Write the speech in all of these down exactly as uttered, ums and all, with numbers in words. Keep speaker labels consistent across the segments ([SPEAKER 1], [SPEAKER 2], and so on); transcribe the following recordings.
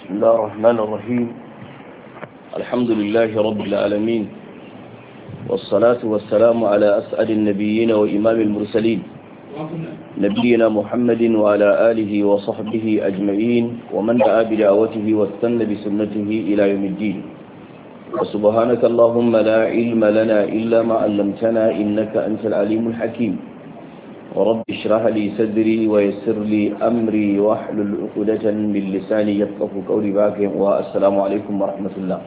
[SPEAKER 1] بسم الله الرحمن الرحيم. الحمد لله رب العالمين، والصلاة والسلام على أسعد النبيين وإمام المرسلين نبينا محمد وعلى آله وصحبه أجمعين، ومن دعا بدعوته واستنى بسنته إلى يوم الدين. وسبحانك اللهم لا علم لنا إلا ما علمتنا إنك أنت العليم الحكيم. ورب اشرح لي صدري ويسر لي أمري واحلل عقدة من لساني يفقهوا قولي. باقي والسلام عليكم ورحمة الله.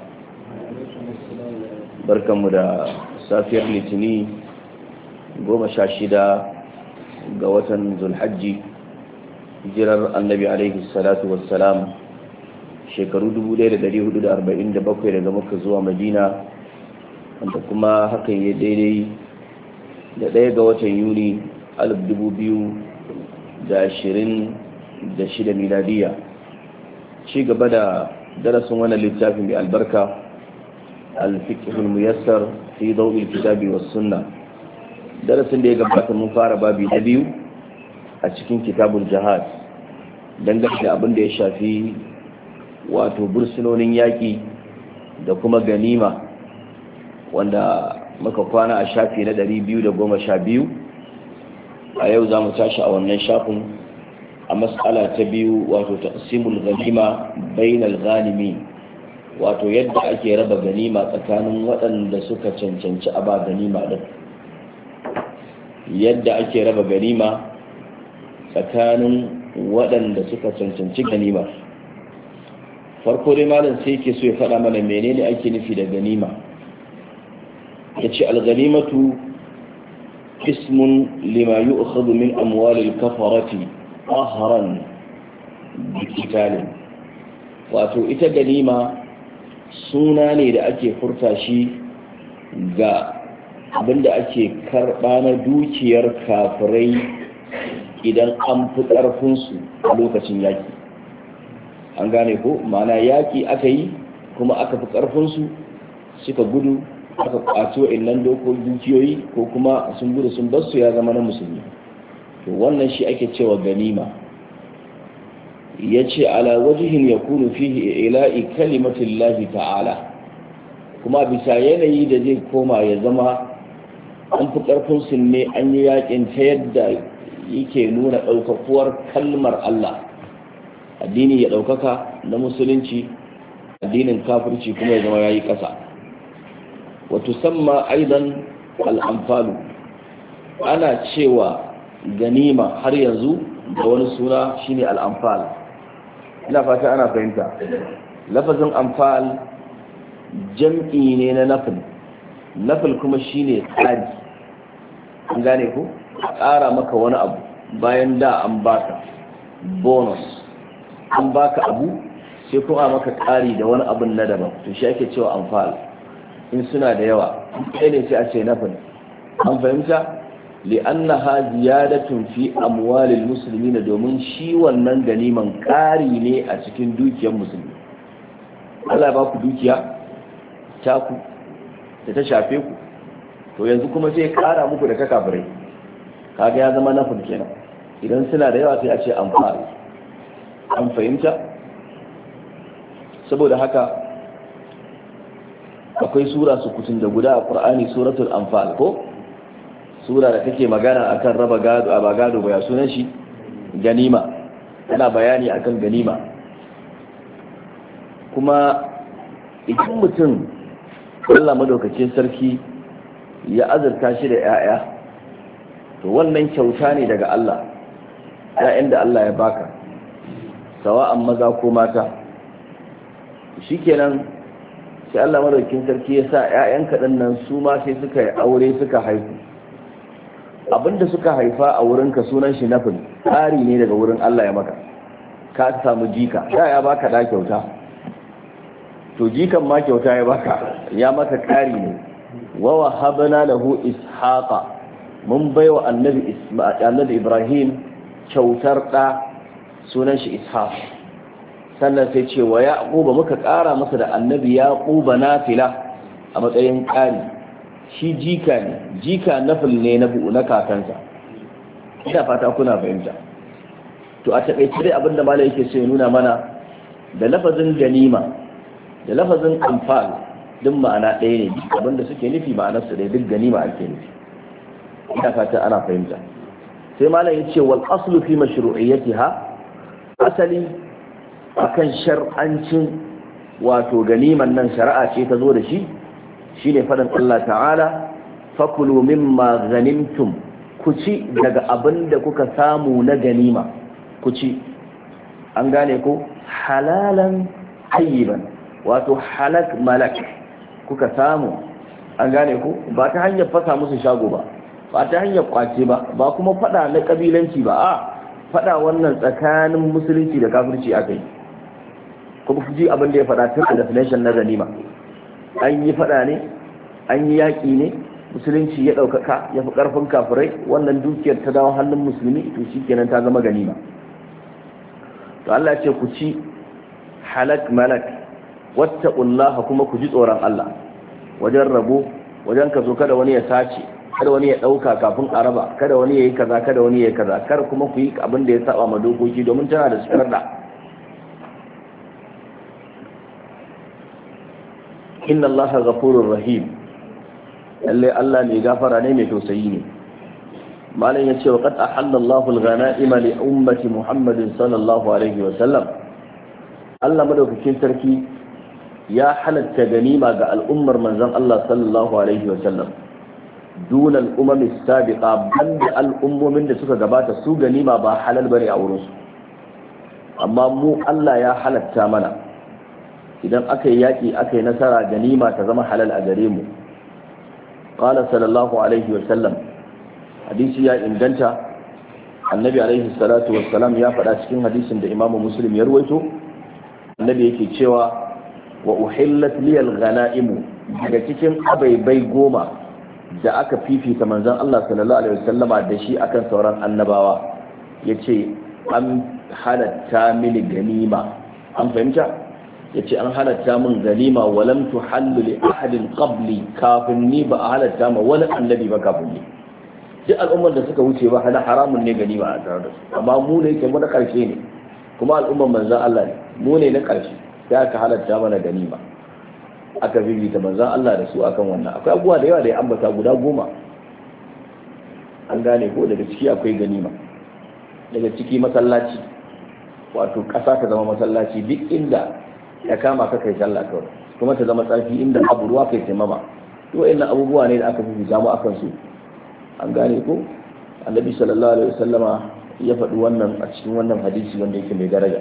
[SPEAKER 1] barkanmu da safiyar litini goma sha shida ga watan zulhajji, hijirar annabi alaihi salatu wassalam shekaru dubu ɗaya da ɗari hudu da arba'in da bakwai daga Makka zuwa Madina, wanda kuma hakan ya daidai da ɗaya ga watan Yuni alif dubu biyu da ashirin da shida miladiya. Ci gaba da darasin wannan littafin mai albarka الفقه الميسر في ضوء الكتاب والسنة. darasin da ya gabata mun fara babi na biyu a cikin kitabul jihad, dangane da abin da ya shafi wato bursunonin yaƙi da kuma ganima, wanda muka kwana a shafi na ɗari biyu da goma sha biyu. A yau za mu tashi a wannan shafin a mas'ala ta biyu, wato taqsimul ganima bainal ghanimi, wato yadda ake raba ganima tsakanin waɗanda suka cancanci a ba ganima ɗin. Yadda ake raba ganima tsakanin waɗanda suka cancanci ganima. Farko dai malam sai yake so ya faɗa mana menene ake nufi da ganima. Ya ce alganimatu ismun lima yu'khadhu min amwalil kafarati qahran bi qitalin. Wato ita ganima suna ne da ake furta shi ga abinda ake karɓa na dukiyar kafirai idan an fi ƙarfinsu a lokacin yaƙi. An gane ko? Mana yaƙi aka yi kuma aka fi ƙarfinsu suka gudu, aka ƙwaci wa'innan dokokin dukiyoyi, ko kuma sun gudu sun basu ya zama na musulmi. To wannan shi ake cewa ganima. ya ce ala wajihin ya kunu fihi ila'i kalimatin lahi ta'ala, kuma bisa yanayi da zai koma ya zama an fi ƙarfin su ne an yi yakin ta yadda yake nuna ɗaukakuwar kalmar Allah, addini ya ɗaukaka na musulunci, addinin kafirci kuma ya zama ya yi ƙasa. wato samma aidan al'amfalu, ana cewa ganima har yanzu da wani suna shine al'amfal. Ina fata ana fahimta. Lafazin amfal jam'i ne na nafil. Nafil kuma shine tsari. An gane ku? A ƙara maka wani abu bayan da an baka bonus, an baka abu sai kuma maka ƙari da wani abun na daban, to shi ake cewa amfal. In suna da yawa sai ne sai a ce nafil. An fahimta? li'annaha ziyadatun fi amwalil muslimina, domin shi wannan ganiman ƙari ne a cikin dukiyar musulmi. Allah ya ba ku dukiya ta ku da ta shafe ku, to yanzu kuma sai ƙara muku da ta kafirai, kaga ya zama nafil kenan. Idan suna da yawa sai a ce amfani. An fahimta? Saboda haka akwai sura sukutun da guda a Qur'ani, suratul anfal ko sura da take magana akan raba gado a ba gado ba, ya sunan shi ganima. Tana bayani akan ganima. Kuma idan mutum Allah madaukakin sarki ya azurta shi da 'ya'ya, to wannan kyauta ne daga Allah. 'Ya'yan da Allah ya baka, sawa'an maza ko mata, shikenan sai Allah madaukakin sarki ya sa 'ya'yan kaɗan nan su ma sai suka yi aure suka haihu. Abinda suka haifa a wurinka sunan shi nafil, tsari ne daga wurin Allah ya maka. Ka samu jika, da ya baka da kyauta, to jikan ma kyauta ya baka, ya maka ƙari ne. wa wahabna lahu ishaqa, mun baiwa annabi annabi Ibrahim kyautar da sunan shi ishaq. Sannan sai ce wa yaquba, muka ƙara masa da annabi yaquba nafila a matsayin ƙari. Shi jika ne, jika nafil ne na kakansa. Ina fata kuna fahimta. To a taƙaice dai abinda malai yake so ya nuna mana da lafazin ganima da lafazin anfal duk ma'ana ɗaya ne, abinda suke nufi ma'anar su ɗaya, duk ganima ake nufi. ina fata ana fahimta. sai malam yace wal aslu fi mashru'iyyatiha, asali akan shar'ancin wato ganiman nan shari'a ce ta zo da shi, shine faɗin Allah ta'ala fakulu mimma ghanimtum, ku ci daga abinda kuka samu na ganima, ku ci, an gane ko, halalan tayyiban, wato halak malak kuka samu, an gane ko, ba ta hanyar fasa musu shago ba, ba ta hanyar kwace ba, ba kuma fada na kabilanci ba, a fada wannan tsakanin musulunci da kafirci aka yi. kuma ku ji abin da ya fada tun da definition na ganima, an yi fada ne, an yi yaƙi ne, musulunci ya ɗaukaka ya fi ƙarfin kafirai, wannan dukiyar ta dawo hannun musulmi, to shi kenan ta zama ganima. to Allah ce ku ci halak malak, wattaqullaha, kuma ku ji tsoron Allah wajen rabo, wajen ka zo kada wani ya sace, kada wani ya ɗauka kafin a raba, kada wani ya yi kaza, kada wani ya yi kaza, kar kuma ku yi abin da ya saba ma dokoki, domin tana da sharda. inna Allaha ghafurur rahim, lalle Allah mai gafara ne mai tausayi ne. malam yace wa qad ahalla Allahu al-ghanaima li ummati Muhammadin sallallahu alaihi wa sallam, Allah madaukakin sarki ya halatta ganima ga al'ummar manzon Allah sallallahu alaihi wa sallam, dun al-umam as-sabiqa, banda al'ummomin da suka gabata su ganima ba halal bane a wurin su, amma mu Allah ya halatta mana idan aka yi yaki aka yi nasara ganima ta zama halal a gare mu. qala sallallahu alaihi wa sallam, hadisi ya inganta, annabi alaihi salatu wassalam ya faɗa cikin hadisin da imamu muslim ya ruwaito, annabi yake cewa wa uhillat liyal ghanaimu, daga cikin abaibai goma da aka fifita manzon Allah sallallahu alaihi wasallama da shi akan sauran annabawa, yace an halatta mini ganima, an fahimta, yace an halatta min ganima walam tuhallu li ahadin qabli, kafin ni ba a halatta ma wani annabi ba kafin ni. duk al'ummar da suka wuce ba hana haramun ne ganima a tare da su, amma mu ne ke mu na karshe ne, kuma al'ummar manzon Allah ne, mu ne na karshe, sai aka halatta mana ganima, aka bibita manzon Allah da su akan wannan. akwai abubuwa da yawa da ya ambata guda goma, an gane ko, daga ciki akwai ganima, daga ciki masallaci, wato ƙasa ta zama masallaci, duk inda ya kama ka kai sallah kawai, kuma ta zama tsarki, inda abu ruwa kai taimama. to wa'annan abubuwa ne da aka bibita mu akan su, an gane ko. annabi sallallahu alaihi wasallama ya faɗi wannan a cikin wannan hadisi wanda yake mai daraja.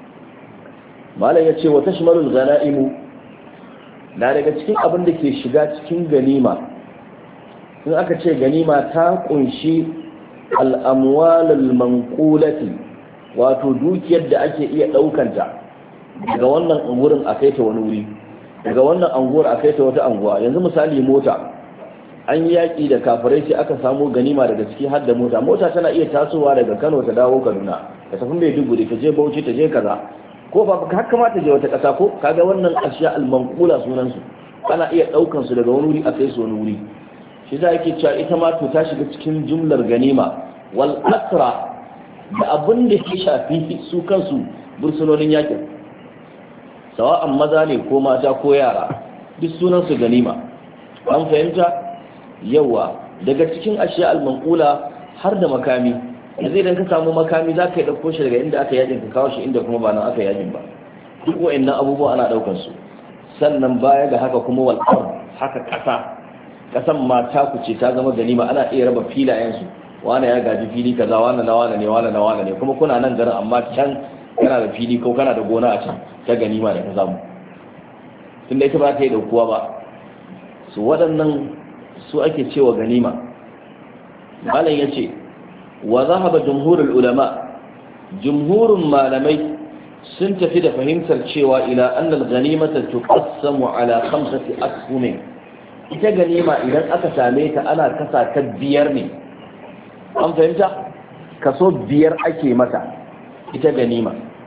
[SPEAKER 1] malam ya ce wa tashmalul ghanaimu, na daga cikin abin da ke shiga cikin ganima, in aka ce ganima ta kunshi al'amwalul manqulati, wato dukiyar da ake iya ɗaukanta daga wannan wurin a kai ta wani wuri, daga wannan anguwar a kai ta wata anguwa. yanzu misali mota, an yi yaƙi da kafirai sai aka samu ganima daga ciki har da mota. mota tana iya tasowa daga Kano ta dawo Kaduna, ta tafi Maiduguri, ta je Bauchi, ta je kaza, ko ba ka haka ma ta je wata ƙasa, ko kaga wannan ashiya al-manqula sunan su, ana iya ɗaukan su daga wani wuri a kai su wani wuri. shi za yake cewa ita ma to ta shiga cikin jumlar ganima. wal asra, da abin da ke shafi su kansu bursunonin yakin, sawa'an maza ne ko mata ko yara, duk sunan su ganima, an fahimta. yawa daga cikin ashiya al-manqula har da makami, yanzu idan ka samu makami za ka yi ɗauko shi daga inda aka yajin ka kawo shi inda kuma ba nan aka yajin ba, duk wa'annan abubuwa ana ɗaukan su. sannan baya ga haka kuma wal haka ƙasa, ƙasan ma ta kuce ta zama ganima, ana iya raba filayen su, wani ya gaji fili kaza, wani na wani ne, wani na wani ne, kuma kuna nan garin amma can kana da fili ko kana da gona a can ta ganima da ka samu, tunda ita ba ta yi ɗaukuwa ba. su waɗannan su ake cewa ganima. malam ya ce wa zahaba jumhurul ulama, jumhurun malamai sun tafi da fahimtar cewa ila annal ganimata tuqassamu ala khamsati ashumin, ita ganima idan aka same ta ana kasa ta biyar ne, an fahimta, kaso biyar ake mata ita ganima.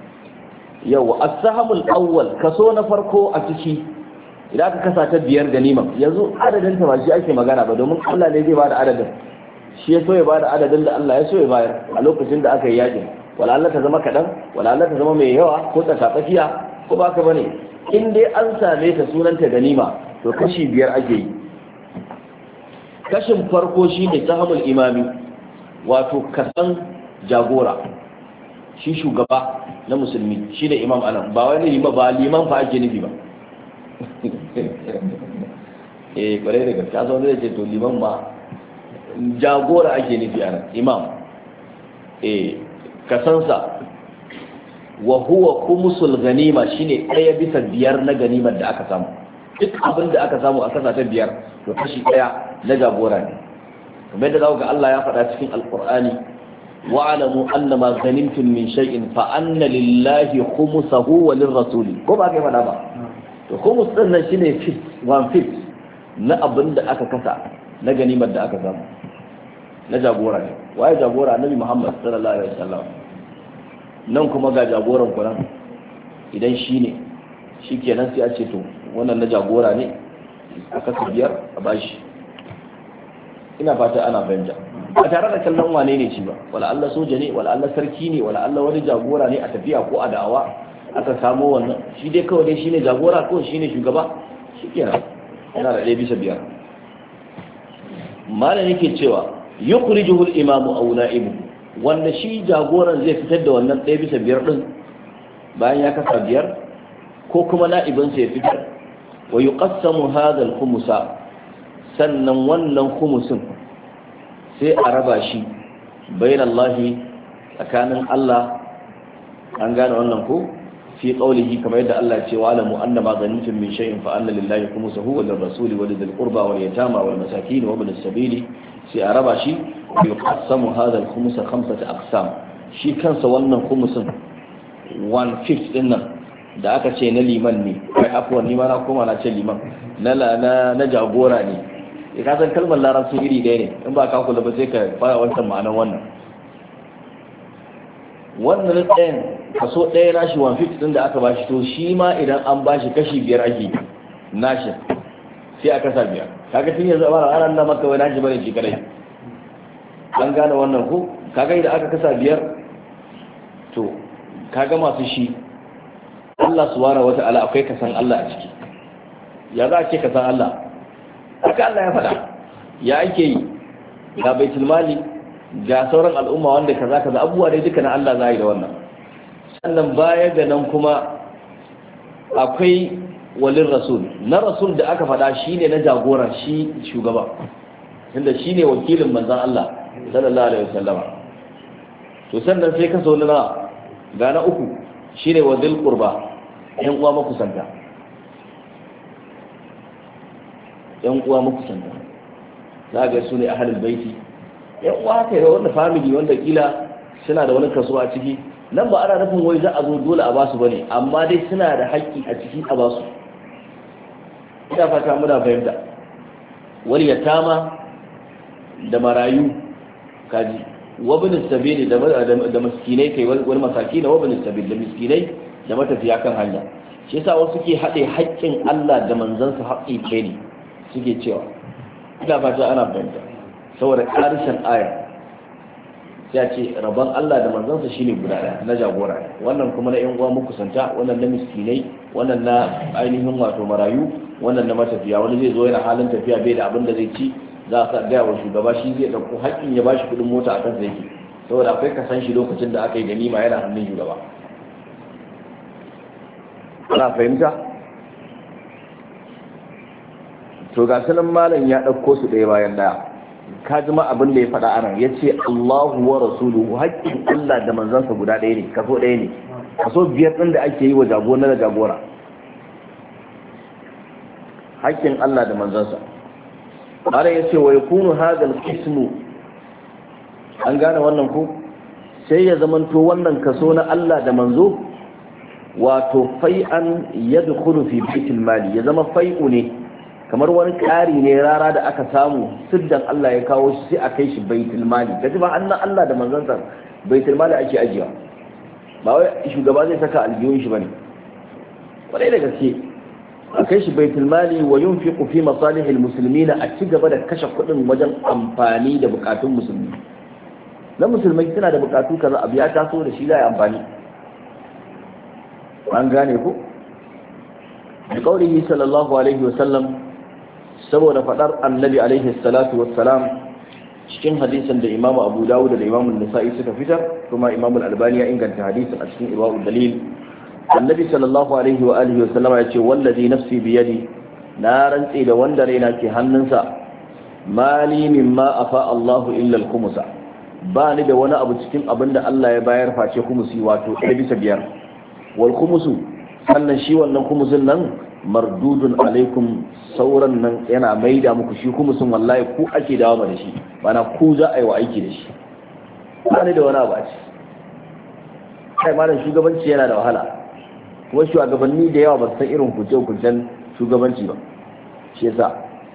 [SPEAKER 1] yau as-sahamul awwal, kaso na farko a ciki idan aka kasa ta biyar ganima, yanzu adadin ta ba shi ake magana ba, domin Allah ne zai bada adadin, shi ya so ya bada adadin da Allah ya so ya bayar a lokacin da aka yi yakin. wala Allah ta zama kadan, wala Allah ta zama mai yawa ko tsakatsakiya, ko ba ka bane in dai an same ta sunanta ganima to kashi biyar ake yi. Kashin farko shine sahmul imami, wato kasan jagora, shi shugaba na musulmi shine imam anan, ba wani liman ba liman fa ake nufi ba eh kware da gaske zo zai ce to liman ba, jagora ake nufi anan, imam. eh kasansa wa huwa khumsul ganima shine ɗaya bisa biyar na ganimar da aka samu. Duk abin da aka samu a kasa ta biyar to kashi ɗaya na jagora ne. kamar da zaku ga Allah ya faɗa cikin alqur'ani wa'lamu annama ghanimtum min shay'in fa anna lillahi khumsahu wa lirrasuli, ko ba kai faɗa ba. to khumus din nan shine fifth one fifth na abin da aka kasa na ganimar da aka samu na jagora ne. waye jagora? Annabi Muhammad sallallahu alaihi wasallam. nan kuma ga jagoran ku nan, idan shine shikenan sai a ce to wannan na jagora ne a kasa biyar a bashi. ina fata ana fahimta ba tare da kallon wane ne shi ba, wala Allah soja ne, wala Allah sarki ne, wala Allah wani jagora ne a tafiya ko a da'awa aka samo wannan, shi dai kawai dai shine jagora ko shine shugaba, shikenan yana da ɗaya bisa biyar. malam yake cewa yukhrijuhu al-imamu aw na'ibu, wanda shi jagoran zai fitar da wannan ɗaya bisa biyar din bayan ya kasa biyar, ko kuma na'ibinsa ya fitar. wa yuqassamu hadha al-khumsa, sannan wannan khumusin sai a raba shi bainallahi, tsakanin Allah. an gane wannan ko fi qawlihi, kamar yadda Allah ya ce wa alamu annama ghanimtum min shay'in fa anna lillahi khumsahu wa lirrasuli wa lidhil qurba wal yatama wal masakin wa ibn as-sabili, sai a raba shi. yuqassamu hadha al-khumsa khamsata aqsam, shi kansa wannan khumusin one fifth din nan da aka ce na liman ne, kai afwan ni ma na koma na ce liman na na na jagora ne. ya ka san kalmar larabci iri ɗaya ne, in ba ka kula ba sai ka fara wancan ma'anar wannan. wannan ɗayan kaso ɗaya nashi one fifth din da aka bashi, to shi ma idan an bashi kashi biyar ake nashi sai a kasa biyar. kaga tun yanzu ba ranar nan maka wai nashi bane shi kadai. an gane wannan ko? kaga idan aka kasa biyar to kaga masu shi Allah subhanahu wata'ala akwai kasan Allah a ciki. ya za a ce kasan Allah? haka Allah ya faɗa. ya ake yi ga baitul mali, ga sauran al'umma wanda kaza kaza abubuwa dai duka na Allah za yi da wannan. sannan baya ga nan kuma akwai walin rasul, na rasul da aka faɗa shine na jagora, shi shugaba, tunda shine wakilin manzon Allah sallallahu alaihi wasallama. to sannan sai ka so na ga na uku shine wadil qurba, yan uwa makusanta, yan uwa makusanta za ga su ne ahlul baiti. yan uwa kai da wanda family wanda kila suna da wani kaso a ciki, nan ba ana nufin wai za a zo dole a basu bane, amma dai suna da haƙƙi a ciki a basu. ina fata muna fahimta. wal yatama da marayu kaji, wa bin sabili da da miskinai kai, wal masakin wa bin sabili da miskinai da matafiya kan hanya. shi yasa wasu ke haɗe haƙƙin Allah da manzansa haƙƙi ke ne suke cewa. ina fata ana fahimta, saboda ƙarshen aya sai ce rabon Allah da manzansa shine guda ɗaya na jagora, wannan kuma na ƴan uwa makusanta, wannan na miskinai, wannan na ainihin wato marayu, wannan na matafiya. wani zai zo yana halin tafiya bai da abin da zai ci, za a gaya wa shugaba, shi zai ɗauko haƙƙin ya bashi kuɗin mota a kansa yake, saboda akwai kasan shi lokacin da aka yi ganima yana hannun shugaba. ana fahimta? to ga sanan malam ya ɗauko su ɗaya bayan ɗaya. ka ji ma abin da ya faɗa anan, ya ce Allahu wa rasuluhu, haƙƙin Allah da manzansa guda ɗaya ne, kaso ɗaya ne, kaso biyar ɗin da ake yi wa jagora da jagora, haƙƙin Allah da manzansa. malam ya ce wa yakunu hadal qismu, an gane wannan ko? sai ya zamanto wannan kaso na Allah da manzo wato fai'an yadkhulu fi baitil mali, ya zama fai'u ne, kamar wani ƙari ne rara da aka samu siddan Allah ya kawo shi sai a kai shi baitul mali. kaji ba annan Allah da manzansa baitul mali ake ajiya, ba wai shugaba zai saka aljihun shi bane. kwarai da gaske a kai shi baitul mali wa yunfiqu fi masalihil muslimina, a ci gaba da kashe kuɗin wajen amfani da bukatun musulmi. na musulmai suna da bukatu kaza abu ya taso da shi za a yi amfani. an gane ko? da kaulihi sallallahu alaihi wasallam saboda fadar annabi alaihi salatu wassalam cikin hadisin da imamu abu dawud da imamu nasa'i suka fitar kuma imamu albani ya inganta hadisin a cikin irwaul dalil annabi sallallahu alaihi wa alihi wasallam ya ce wallazi nafsi biyadi na rantsi da wanda raina ke hannunsa mali mimma afa Allahu illa al-khumsa ba ni da wani abu cikin abin da Allah ya bayar face khumsi wato ɗaya bisa biyar wal khumsu sannan shi wannan khumsin nan mardudun alaikum sauran nan yana maida muku shi khumsin wallahi ku ake dawo da shi bana ku za a yi wa aiki da shi ba ni da wani abu a ci kai malam shugabanci yana da wahala kuma shugabanni da yawa ba su san irin kuce-kucen shugabanci ba shi yasa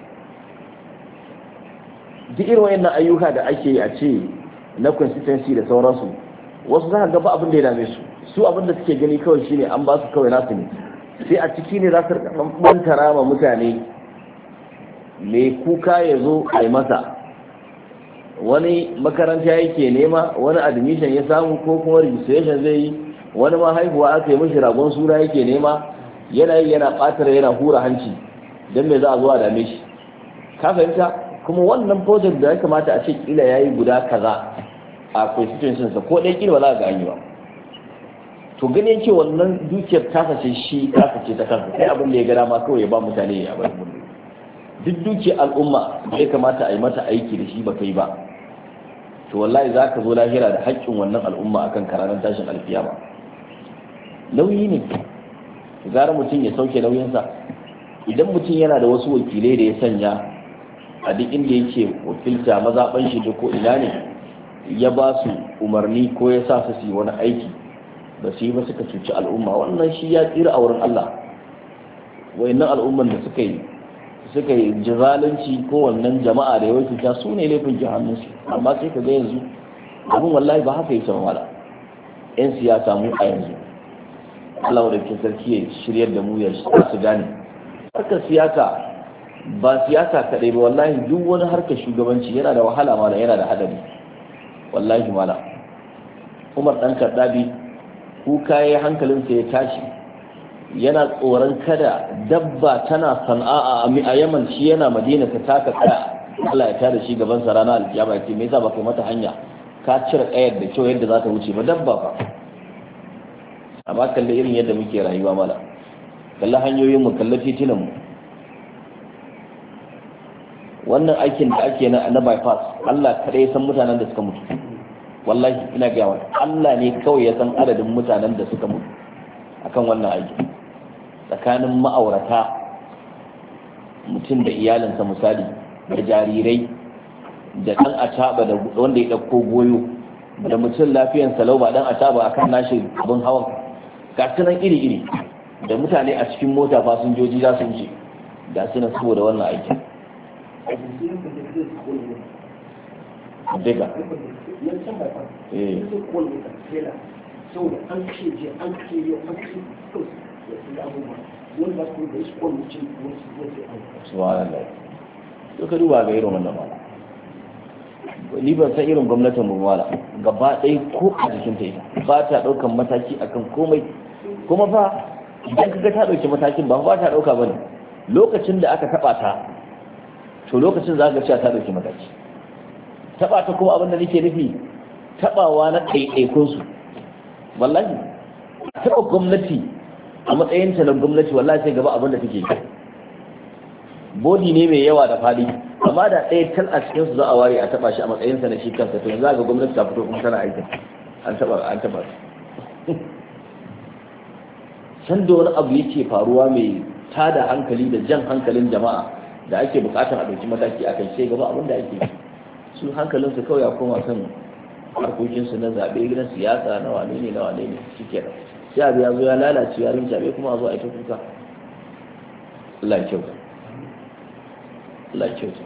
[SPEAKER 1] duk irin wayannan ayyuka da ake yi a ce na consistency da sauransu wasu za ka ga ba abin da ya dame su su abin da suke gani kawai shine an ba su kawai nasu ne sai a ciki ne za su bantara ma mutane mai kuka ya zo a yi masa wani makaranta yake nema wani admission ya samu ko kuma registration zai yi wani ma haihuwa aka yi mashi ragon suna yake nema yana yi yana ɓatar yana hura hanci don me za a zo a dame shi ka fahimta kuma wannan project da ya kamata a ce kila ya yi guda kaza a constituency sa ko ɗaya kila ba za a ga an yi ba to gani yake wannan dukiyar tasa ce shi tasa ce ta kansa sai abin da ya gada ma kawai ya ba mutane ya bar mun duk dukiyar al'umma da ya kamata a yi mata aiki da shi ba kai ba to wallahi za ka zo lahira da haƙƙin wannan al'umma akan karanan tashin alfiyama nauyi ne gara mutum ya sauke nauyinsa idan mutum yana da wasu wakilai da ya sanya a duk inda yake wakilta mazaɓan shi da ko ina ne ya ba su umarni ko ya sa su yi wani aiki ba su yi ba suka cuci al'umma wannan shi ya tsira a wurin Allah wayannan al'umman da suka yi suka yi jazalunci ko wannan jama'a da ya wakilta su ne laifin jahannunsu amma sai ka ga yanzu abin wallahi ba haka yi sama wala yan siyasa mu a yanzu Allah wadda ke sarki ya shiryar da mu ya su gane harkar siyasa ba siyasa kaɗai ba wallahi duk wani harkar shugabanci yana da wahala mala yana da hadari wallahi mala Umar dan Kaddabi kuka yayi hankalinsa ya tashi yana tsoron kada dabba tana sana'a a Yaman shi yana Madina ta taka kaya Allah ya tada shi gaban sa ranar alkiyama ya ce me yasa ba kai mata hanya ka cire kayar da kyau yadda za ta wuce ba dabba ba amma kalle irin yadda muke rayuwa mala kalle hanyoyin mu kalle titunan mu wannan aikin da ake na na bypass Allah kada ya san mutanen da suka mutu wallahi ina ga yawa Allah ne kawai ya san adadin mutanen da suka mutu akan wannan aiki tsakanin ma'aurata mutum da iyalinsa misali da jarirai da dan ataba da wanda ya dauko goyo da mutum lafiyan salau ba dan ataba akan nashi abin hawan ga sunan iri-iri da mutane a cikin mota fasinjoji za su wuce ga sunan saboda wannan aikin daga eh saboda an ce je an ce yau an ce kawai da abubuwa wanda ko da shi kwan mutum wasu wasu an subhanallah to ka duba ga irin wannan ba ni ban san irin gwamnatin mu wala gaba ɗaya ko a jikin ta ita ba ta ɗaukan mataki akan komai kuma fa idan kaga ta ɗauki matakin ba ba ta ɗauka bane lokacin da aka taɓa ta to lokacin za ka ga cewa ta ɗauki mataki taɓa ta kuma abin da nake nufi taɓawa na ɗaiɗaikunsu wallahi taɓa gwamnati a matsayinta na gwamnati wallahi sai gaba abin da take yi bodi ne mai yawa da fadi amma da ɗaya tal a cikin su za a ware a taɓa shi a matsayinsa na shi kansa to yanzu ga gwamnati ta fito kuma tana aikin an taɓa an taɓa san da wani abu yake faruwa mai tada hankali da jan hankalin jama'a da ake buƙatar a ɗauki mataki a kai sai gaba abin da ake su hankalinsu kawai ya koma kan harkokinsu na zaɓe gidan siyasa na wane ne na wane ne shi ke nan sai abu ya zo ya lalace ya rinca bai kuma a zo a ita kuka Allah ya kyauta Allah ya kyauta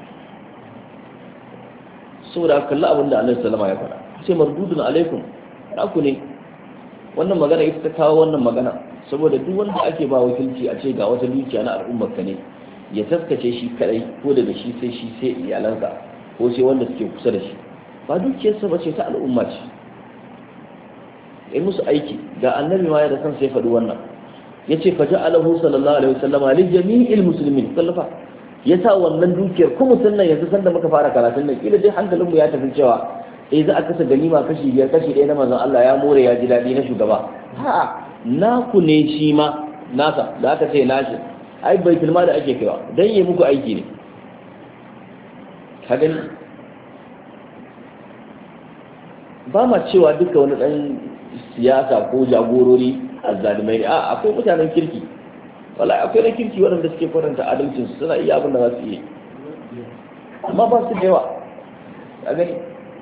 [SPEAKER 1] saboda kalla abin da Allah sallama ya faɗa ce mardudun alaikum ku ne wannan magana ita ta kawo wannan magana saboda duk wanda ake ba wakilci a ce ga wata dukiya na al'ummar ka ne ya taskace shi kadai ko daga shi sai shi sai iyalansa ko sai wanda suke kusa da shi ba dukiyarsa ba ce ta al'umma ce in musu aiki ga annabi ma ya da kansa ya faɗi wannan yace faja'alahu sallallahu alaihi wasallam li jami'il muslimin sallafa yasa wannan dukiyar kuma sannan yanzu sanda muka fara karatun nan kila dai hankalin mu ya tafi cewa eh za a kasa ganima kashi biyar kashi ɗaya na manzon Allah ya more ya ji dadi na shugaba ha naku ne shi ma nasa da aka ce nashi ai baitul mal da ake kaiwa dan yi muku aiki ne ka gani ba ma cewa duka wani dan siyasa ko jagorori azzalimai ne a akwai mutanen kirki wallahi akwai na kirki waɗanda suke faranta adalcin su suna iya abin da za su yi amma ba su da yawa ka gani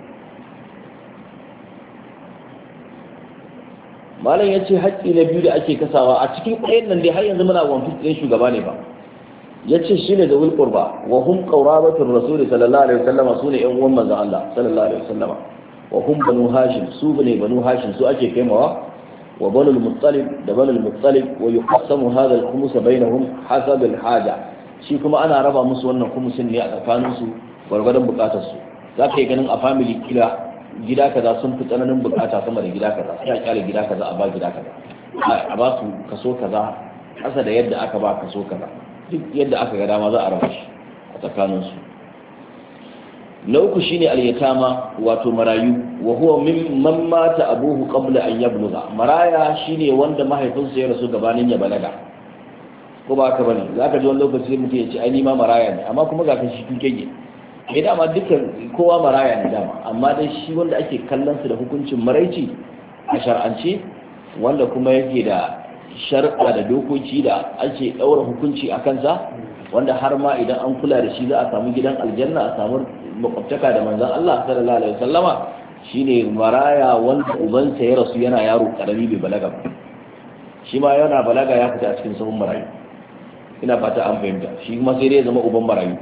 [SPEAKER 1] malam ya ce haƙƙi na biyu da ake kasawa a cikin ɗayan nan dai har yanzu muna wamfi ɗin shugaba ne ba ya ce shi ne da wulƙur ba wa hum ƙaurabatun rasuli sallallahu alaihi wasallama su ne ƴan uwan manzan Allah sallallahu alaihi wasallama wa hum banu hashim su ne banu hashim su ake kaimawa wa banu al-muttalib da banu al-muttalib wa yuqassamu hadha al-khumus bainahum hasab al-haja shi kuma ana raba musu wannan khumusin ne a tsakanin su gwargwadon bukatar su zaka yi ganin a family kila gida kaza sun fi tsananin bukata sama da gida kaza sai a kyale gida kaza a ba gida kaza a ba su kaso kaza kasa da yadda aka ba kaso kaza duk yadda aka ga dama za a raba shi a tsakanin su na uku shine al-yatama wato marayu wa huwa mimman mata abuhu qabla an yablugha maraya shine wanda mahaifinsa ya rasu gabanin ya balaga ko ba haka bane zaka ji wani lokaci mutum ya ce ai ni ma maraya ne amma kuma ga kan shi tukege mai dama dukkan kowa maraya ne dama amma dai shi wanda ake kallon su da hukuncin maraici a shar'ance wanda kuma yake da shar'a da dokoki da ake ɗaura hukunci a kansa wanda har ma idan an kula da shi za a samu gidan aljanna a samu makwabtaka da manzon Allah sallallahu alaihi wasallama shine maraya wanda ubansa ya rasu yana yaro karami bai balaga ba shi ma yana balaga ya fita a cikin sahun marayu ina fata an fahimta shi kuma sai dai ya zama uban marayu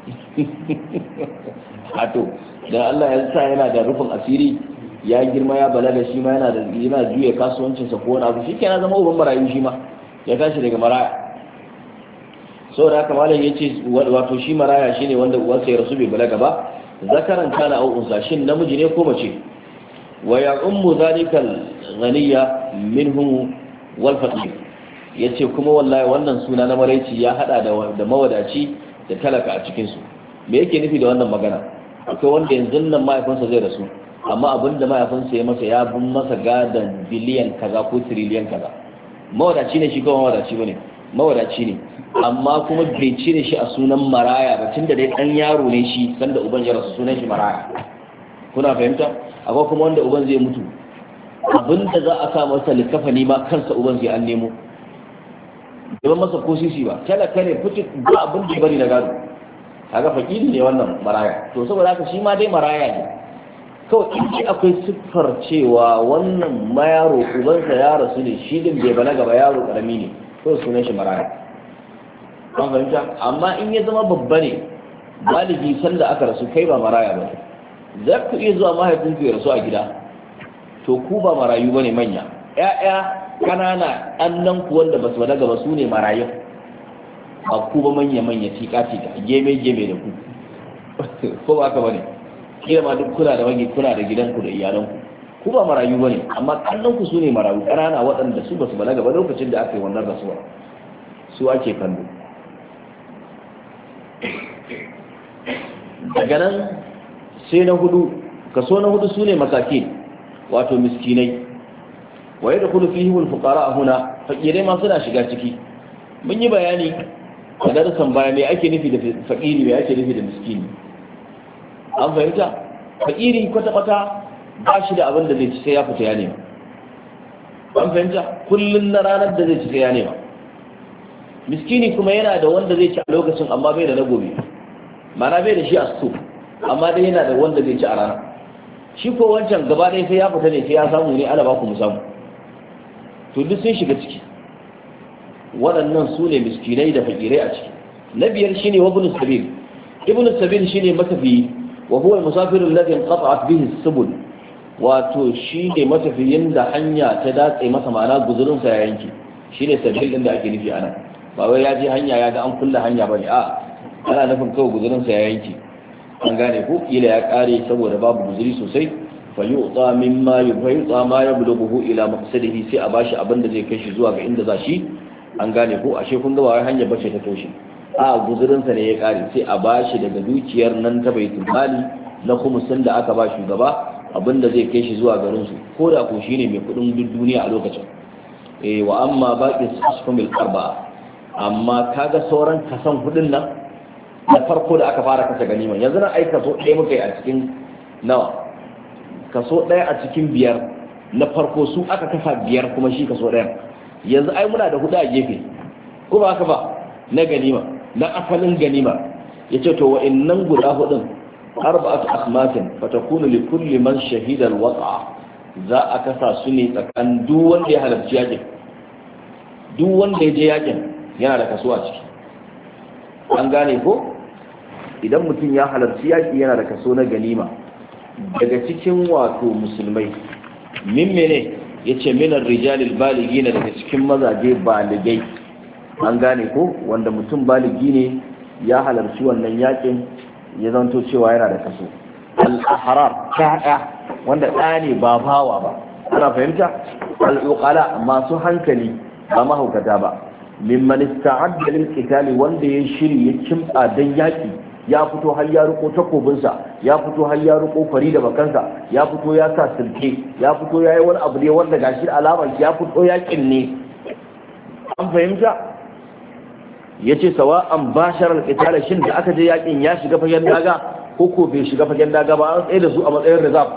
[SPEAKER 1] hato dan Allah ya sa yana da rufin asiri ya girma ya balaga shi ma yana da yana juya kasuwancinsa ko wani abu shikenan zama uban marayu shi ma ya tashi daga maraya saboda haka malam yace wato shi maraya shine wanda uwansa ya rasu bai balaga ba zakaran kana au unsa shin namiji ne ko mace wa ya ummu zalikal ghaniya minhum wal faqir yace kuma wallahi wannan suna na maraici ya hada da da mawadaci da talaka a cikin su me yake nufi da wannan magana akwai wanda yanzu nan mahaifinsa zai rasu amma abinda mahaifinsa ya masa ya bin masa gadan biliyan kaza ko tiriliyan kaza mawadaci ne shi kawai mawadaci bane mawadaci ne amma kuma bai cire shi a sunan maraya ba tunda dai dan yaro ne shi sanda uban ya rasu sunan shi maraya kuna fahimta akwai kuma wanda uban zai mutu abinda za a sa masa likafani ma kansa uban zai an nemo bai masa ko sisi ba talaka ne fitin ba abin da bari na gado kaga fakiri ne wannan maraya to saboda haka shi ma dai maraya ne kawai in ce akwai siffar cewa wannan mayaro ubansa ya rasu ne shi din bai balaga ba yaro karami ne to sunan shi maraya an fahimta amma in ya zama babba ne baligi sanda aka rasu kai ba maraya ba za ku iya zuwa mahaifinku ya rasu a gida to ku ba marayu ba ne manya ƴaƴa kanana annan ku wanda ba su balaga ba su ne marayu ba ku ba manya manya tika tika geme geme da ku ko ba haka bane kila ma duk kula da wani kula da gidanku da iyalanku ku ba marayu bane amma kallon ku su ne marayu kanana waɗanda su ba su balaga ba lokacin da aka yi wannan rasuwa su ake kallo daga nan sai na hudu kaso na hudu su ne masakin wato miskinai wa yadkhulu fihi al-fuqara huna fakirai ma suna shiga ciki mun yi bayani a darasan baya me ake nufi da fakiri me ake nufi da miskini an fahimta fakiri kwata kwata ba shi da abin da zai ci sai ya fita ya nema an fahimta kullun na ranar da zai ci sai ya nema miskini kuma yana da wanda zai ci a lokacin amma bai da na gobe mana bai da shi a sto amma dai yana da wanda zai ci a rana shi ko wancan gaba ɗaya sai ya fita ne sai ya samu ne ala ba ku mu samu to duk sun shiga ciki waɗannan su ne miskinai da fakirai a ciki na biyar shine wa ibn sabil ibn sabil shine matafiyi wa huwa al-musafir alladhi inqata'at bihi as-subul wato shine matafiyin da hanya ta datse masa ma'ana guzurin sa ya yanke shine sabil din da ake nufi anan ba wai ya je hanya ya ga an kulle hanya bane a ana nufin kawai guzurin sa ya yanke an gane ko ila ya kare saboda babu guzuri sosai fa yu'ta mimma yu'ta ma yablughu ila maqsadihi sai a bashi abin da zai kai shi zuwa ga inda za shi an gane ko ashe kun ga ba wai hanyar bace ta toshe a guzurinsa ne ya kare sai a bashi daga dukiyar nan ta baitul mali na khumusin da aka ba shugaba abinda zai kai shi zuwa garin su ko da ko shine mai kudin duk duniya a lokacin eh wa amma baqi asfamil arba'a amma kaga sauran kasan hudun nan na farko da aka fara kasa ganima yanzu nan ai kaso ɗaya muka yi a cikin nawa kaso ɗaya a cikin biyar na farko su aka kasa biyar kuma shi kaso ɗaya yanzu ai muna da hudu a gefe ko ba haka ba na ganima na asalin ganima yace to wa'annan guda hudun arba'atu akhmasin fatakunu li kulli man shahida al-waqa za a kasa su ne tsakan duk wanda ya halarci yakin duk wanda ya je yakin yana da kaso a ciki an gane ko idan mutum ya halarci yaki yana da kaso na ganima daga cikin wato musulmai min mene yace minar rijalil baligina daga cikin mazaje baligai an gane ko wanda mutum baligi ne ya halarci wannan yakin ya zanto cewa yana da kaso al-ahrar ta'ya wanda ɗa ne ba bawa ba ana fahimta al-uqala masu hankali ba mahaukata ba mimman ista'adda lil qitali wanda ya shiri ya kimtsa dan yaki ya fito har ya riko takobinsa ya fito har ya riko fari da bakansa ya fito ya sa sirke ya fito yayi wani abu ne wanda gashi alamar ya fito yakin ne an fahimta yace sawa'an bashar al-qital shin da aka je yakin ya shiga fagen daga ko ko bai shiga fagen daga ba an tsaye da su a matsayin reserve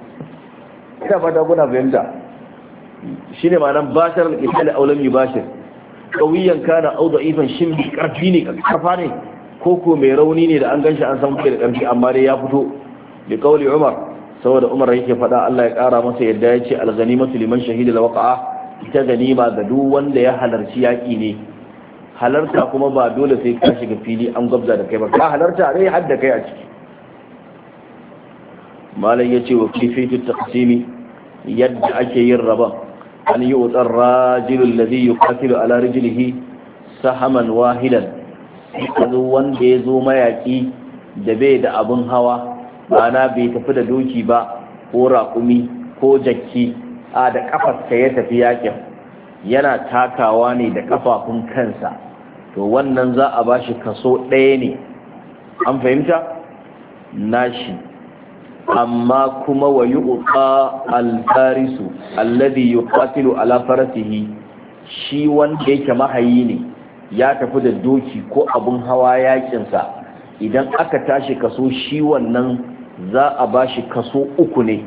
[SPEAKER 1] ina fata kuna fahimta shine ma'anar bashar al-qital aw lam yubashir kawiyan kana au da'ifan shin bi karfi ne karfa ne ko ko mai rauni ne da an ganshi an san kai da karfi amma dai ya fito bi kauli Umar saboda Umar yake faɗa Allah ya ƙara masa yadda ya ce al-ghanimatu liman shahida al-waqa'a ita ganima ga duk wanda ya halarci yaki ne halarta kuma ba dole sai ka shiga fili an gabza da kai ba ka halarta dai har da kai a ciki malam yace wa kifatu taqsimi yadda ake yin rabon an yi utsar rajilul ladhi yuqatilu ala rijlihi sahaman wahidan kazo wanda ya zo mayaki da bai da abun hawa bana bai tafi da doki ba ko raƙumi ko jakki a da kafarsa ya tafi yakin yana takawa ne da kafafun kansa to wannan za a bashi kaso ɗaya ne an fahimta nashi amma kuma wa yuqa al-farisu alladhi yuqatilu ala farasihi shi wanda yake mahayi ne ya tafi da doki ko abun hawa yakin sa idan aka tashi kaso shi wannan za a bashi kaso uku ne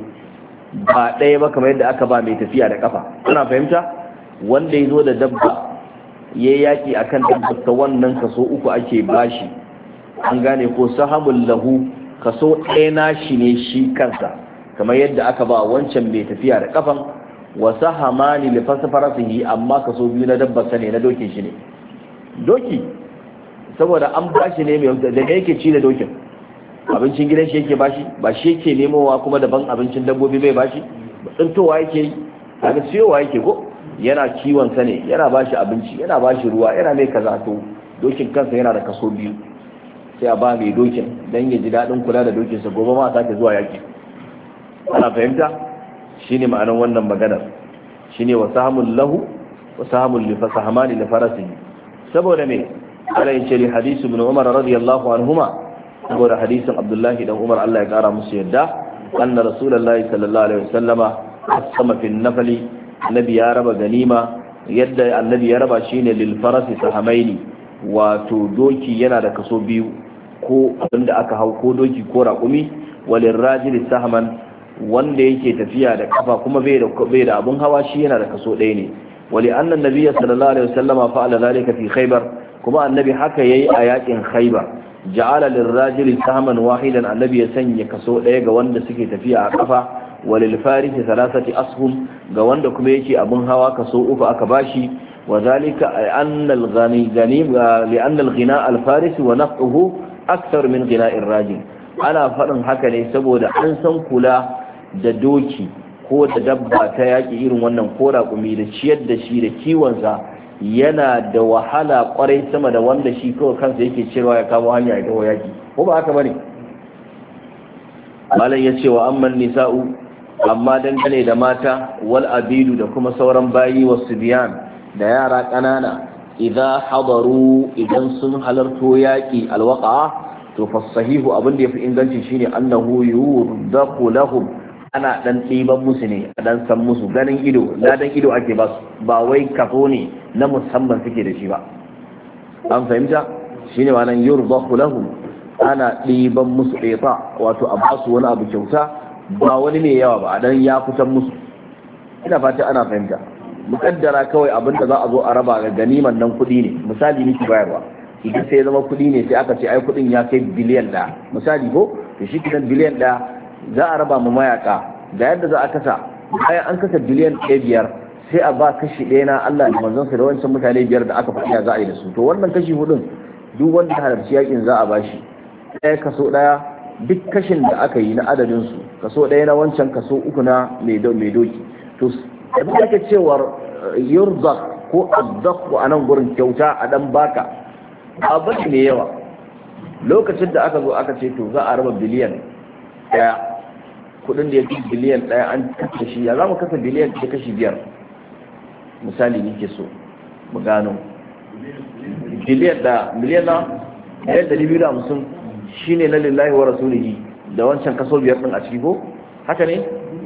[SPEAKER 1] ba ɗaya ba kamar yadda aka ba mai tafiya da kafa ana fahimta wanda ya zo da dabba ya yaki akan dabbarsa wannan kaso uku ake bashi an gane ko sahamul lahu kaso ɗaya nashi ne shi kansa kamar yadda aka ba wancan mai tafiya da kafan wa sahamani li fasfarasihi amma kaso biyu na dabbarsa ne na dokin shi ne doki saboda an bashi ne mai da yake ci da dokin abincin gidan shi yake bashi ba shi yake nemowa kuma daban abincin dabbobi bai bashi tsintowa yake yi kaga siyowa yake ko yana kiwon sa ne yana bashi abinci yana bashi ruwa yana mai kaza to dokin kansa yana da kaso biyu sai a ba mai dokin dan ya ji dadin kula da dokin sa gobe ma sake zuwa yaki ana fahimta shine ma'anar wannan maganar shine wa sahamul lahu wa sahamul li fasahamani li farasihi saboda me ala yace li hadisi ibn umar radiyallahu anhuma saboda hadisin abdullahi dan umar Allah ya kara musu yadda anna rasulullahi sallallahu alaihi wasallama qasama fi nafali annabi ya raba ganima yadda annabi ya raba shine lil farasi sahamaini wato doki yana da kaso biyu ko abinda aka hau ko doki ko raƙumi walil rajuli sahman wanda yake tafiya da kafa kuma bai da bai da abun hawa shi yana da kaso ɗaya ne wali anna nabiyyi sallallahu alaihi wasallama fa'ala zalika fi khaybar kuma annabi haka yayi a yakin khaybar ja'ala lirrajuli sahman wahidan annabi ya sanya kaso ɗaya ga wanda suke tafiya a kafa walil farisi thalathati ashum ga wanda kuma yake abun hawa kaso uku aka bashi wa zalika anna al-ghani ganim li anna al-ghina al-farisi wa naf'uhu akthar min ghina'ir rajul ana faɗin haka ne saboda an san kula da doki ko da dabba ta yaki irin wannan ko raƙumi da ciyar da shi da kiwonsa yana da wahala kwarai sama da wanda shi kawai kansa yake cewa ya kamo hanya ya taho yaki ko ba haka bane malam ya ce wa amman nisa'u amma dangane da mata wal abidu da kuma sauran bayi wasu biyan da yara ƙanana idza hadaru idan sun halarto yaki alwaqa to fasahihu abin da yafi inganci shine annahu yurdaqu lahum ana dan ɗiban musu ne a dan san musu ganin ido ladan ido ake ba su ba wai kafo ne na musamman suke da shi ba an fahimta shine ma'anar yurdaqu lahum ana ɗiban musu ɗeta wato a ba su wani abu kyauta ba wani mai yawa ba a dan ya fitan musu ina fata ana fahimta mukaddara kawai abin da za a zo a raba ga ganiman nan kuɗi ne misali miki bayarwa idan sai ya zama kuɗi ne sai aka ce ai kuɗin ya kai biliyan ɗaya misali ko to shi kidan biliyan ɗaya za a raba mu mayaka ga yadda za a kasa bayan an kasa biliyan ɗaya biyar sai a ba kashi ɗaya na Allah da manzon sa da wancan mutane biyar da aka faɗi za a yi da su to wannan kashi hudun duk wanda ya halarci yakin za a bashi ɗaya kaso ɗaya duk kashin da aka yi na adadin su kaso ɗaya na wancan kaso uku na mai doki to abin da ake cewar yurzak ko azzak a nan gurin kyauta a dan baka abin ne yawa lokacin da aka zo aka ce to za a raba biliyan daya kudin da ya fi biliyan daya an kasa shi ya za mu kasa biliyan da kashi biyar misali nike so mu gano biliyan da miliyan na miliyan dari biyu da hamsin shine na lillahi wa rasulihi da wancan kaso biyar din a ciki ko haka ne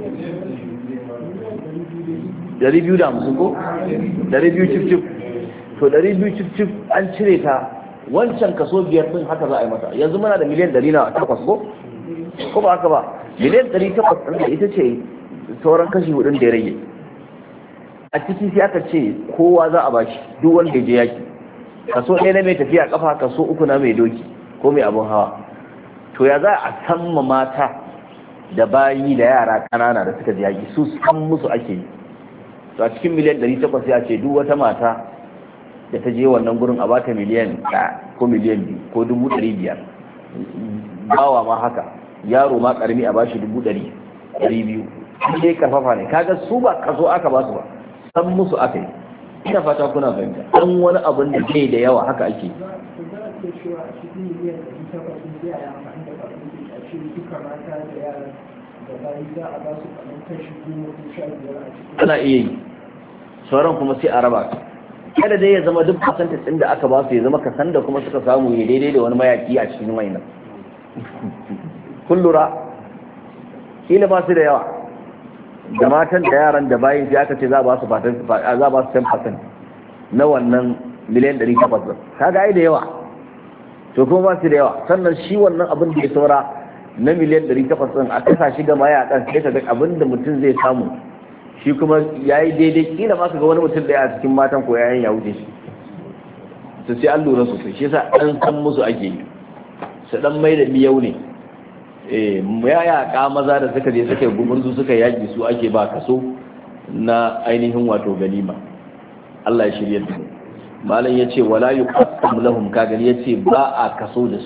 [SPEAKER 1] dari biyu da hamsin ko dari biyu cif cif to dari biyu cif cif an cire ta wancan kaso biyar din haka za a yi mata yanzu muna da miliyan dari na takwas ko ko ba haka ba miliyan dari takwas ɗin da ita ce sauran kashi hudun da ya rage a ciki sai aka ce kowa za a bashi duk wanda ya je yaki kaso ɗaya na mai tafiya kafa kaso uku na mai doki ko mai abun hawa to ya za a samma mata da bayi da yara ƙanana da suka je yaki su san musu ake yi to a cikin miliyan ɗari takwas ya ce duk wata mata da ta je wannan gurin a bata miliyan ɗaya ko miliyan biyu ko dubu ɗari biyar bawa ma haka yaro ma ƙarami a bashi dubu ɗari ɗari biyu sai karfafa ne kaga su ba kaso aka ba su ba san musu aka yi ina fata kuna fahimta dan wani abun da ke da yawa haka ake ana iya yi sauran kuma sai a raba kada dai ya zama duk percentage ɗin da aka ba su ya zama kasan da kuma suka samu ya daidai da wani mayaki a cikin waina kun lura kila ba su da yawa da matan da yaran da bayin sai aka ce za a ba su za ba su ten percent na wannan miliyan ɗari takwas kaga ai da yawa to kuma ba su da yawa sannan shi wannan abin da ya saura na miliyan ɗari takwas ɗin a kasa shi ga mayakan sai ka ga abin da mutum zai samu shi kuma ya yi daidai kila ma ka ga wani mutum ɗaya a cikin matan ko yayin ya wuce shi to sai an lura sosai shi yasa an san musu ake yi su dan mai da miyau ne eh ya yaƙa maza da suka je suka gumurzu suka yaƙi su ake ba kaso na ainihin wato ganima Allah ya shirye da malam yace wala yuqassam lahum ka gani yace ba a kaso da su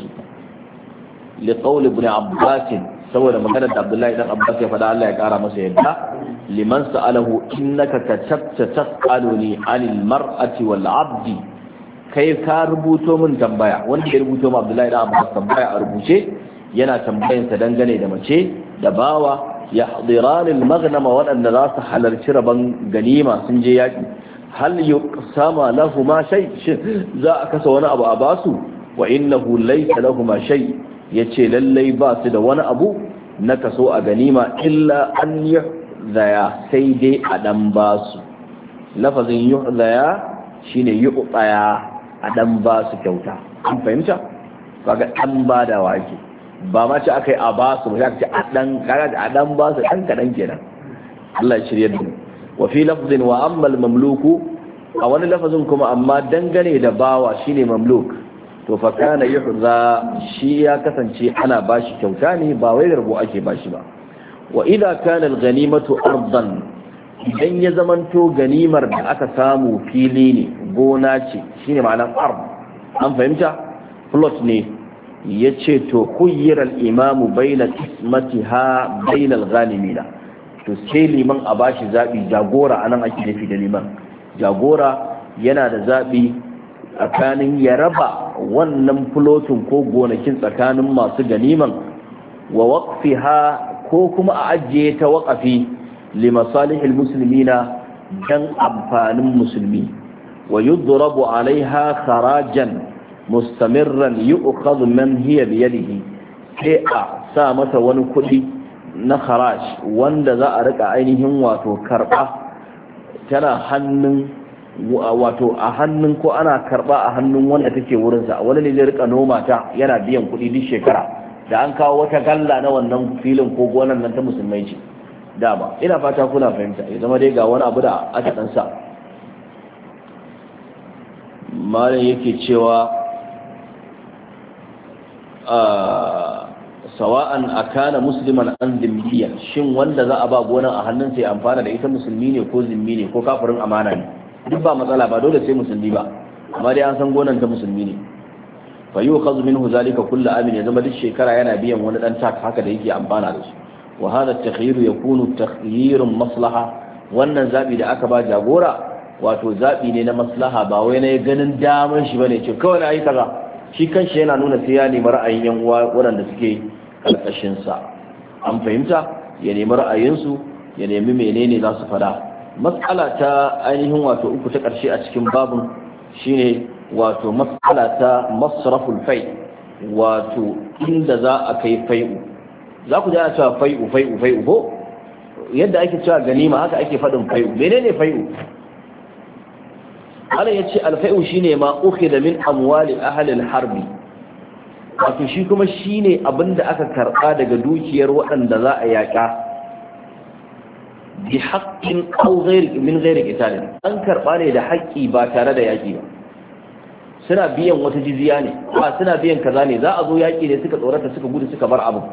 [SPEAKER 1] li qawl ibn abbas saboda maganar da Abdullahi dan Abbas ya faɗa Allah ya kara masa yadda liman sa'alahu innaka katabta tas'aluni 'anil mar'ati wal 'abdi kai ka rubuto min tambaya wanda ya rubuto ma Abdullahi dan Abbas tambaya a rubuce yana tambayan sa dangane da mace da bawa yahdiran al maghnama wadanda za su halarci rabon ganima sun je yaki hal yuqsama lahumma shay za a kasa wani abu a basu wa innahu laysa lahumma shay yace lallai ba su da wani abu na kaso a ganima illa an yuhdaya sai dai a dan basu lafazin yuhdaya shine yuqaya a dan basu kyauta an fahimta kaga dan badawa ake ba ma ce akai a basu ba ce a dan kaga a dan basu dan kadan kenan Allah ya shirye da mu wa fi lafzin wa amma al-mamluku a wani lafazin kuma amma dangane da bawa shine mamluk to fa kana yuhza shi ya kasance ana bashi kyauta ne ba wai rabo ake bashi ba wa idza kana al-ghanimatu ardan idan ya zamanto ganimar da aka samu fili ne gona ce shine ma'anar ard an fahimta plot ne yace to khuyyira al-imamu bayna ismatiha bayna al-ghanimina to sai liman a bashi zabi jagora anan ake nufi da liman jagora yana da zabi tsakanin ya raba wannan fulotin ko gonakin tsakanin masu ganiman wa waqfiha ko kuma a ajiye ta waqafi li masalihil muslimina dan amfanin musulmi wa yudrabu alaiha kharajan mustamirran yu'khadhu man hiya bi yadihi sai a sa mata wani kuɗi na kharaj wanda za a rika ainihin wato karba tana hannun wato a hannun ko ana karba a hannun wanda take wurinsa wani ne zai rika noma ta yana biyan kuɗi duk shekara da an kawo wata galla na wannan filin ko gonan nan ta musulmai ce dama ina fata kuna fahimta ya zama dai ga wani abu da aka dan sa malam yake cewa sawa'an akana musliman an zimmiya shin wanda za a ba gonan a hannun sai amfana da ita musulmi ne ko zimmi ne ko kafirin amana ne duk ba matsala ba dole sai musulmi ba amma dai an san gonan ta musulmi ne fa yu'khadhu minhu zalika kullu amin ya zama duk shekara yana biyan wani dan tak haka da yake amfana da shi wa hada at-takhyir yakunu takhyirun maslaha wannan zabi da aka ba jagora wato zabi ne na maslaha ba wai na ganin daman shi bane ce kawai na yi kaza shi kanshi yana nuna sai ya nemi ra'ayin yan uwa waɗanda suke karkashin sa an fahimta ya nemi ra'ayinsu ya nemi menene za su fada matsala ta ainihin wato uku ta ƙarshe a cikin babun shine wato matsala ta masraful fai wato inda za a kai fai'u za ku ji ana cewa fai'u fai'u fai'u ko yadda ake cewa ganima haka ake faɗin fai'u menene fai'u Allah ya ce alfai'u shine ma ukhida min amwali ahli al-harbi wato shi kuma shine abinda aka karɓa daga dukiyar waɗanda za a yaƙa bi haqqin aw ghayr min ghayr qitalin an karɓa ne da haƙƙi ba tare da yaƙi ba suna biyan wata jizya ne ba suna biyan kaza ne za a zo yaƙi ne suka tsorata suka gudu suka bar abu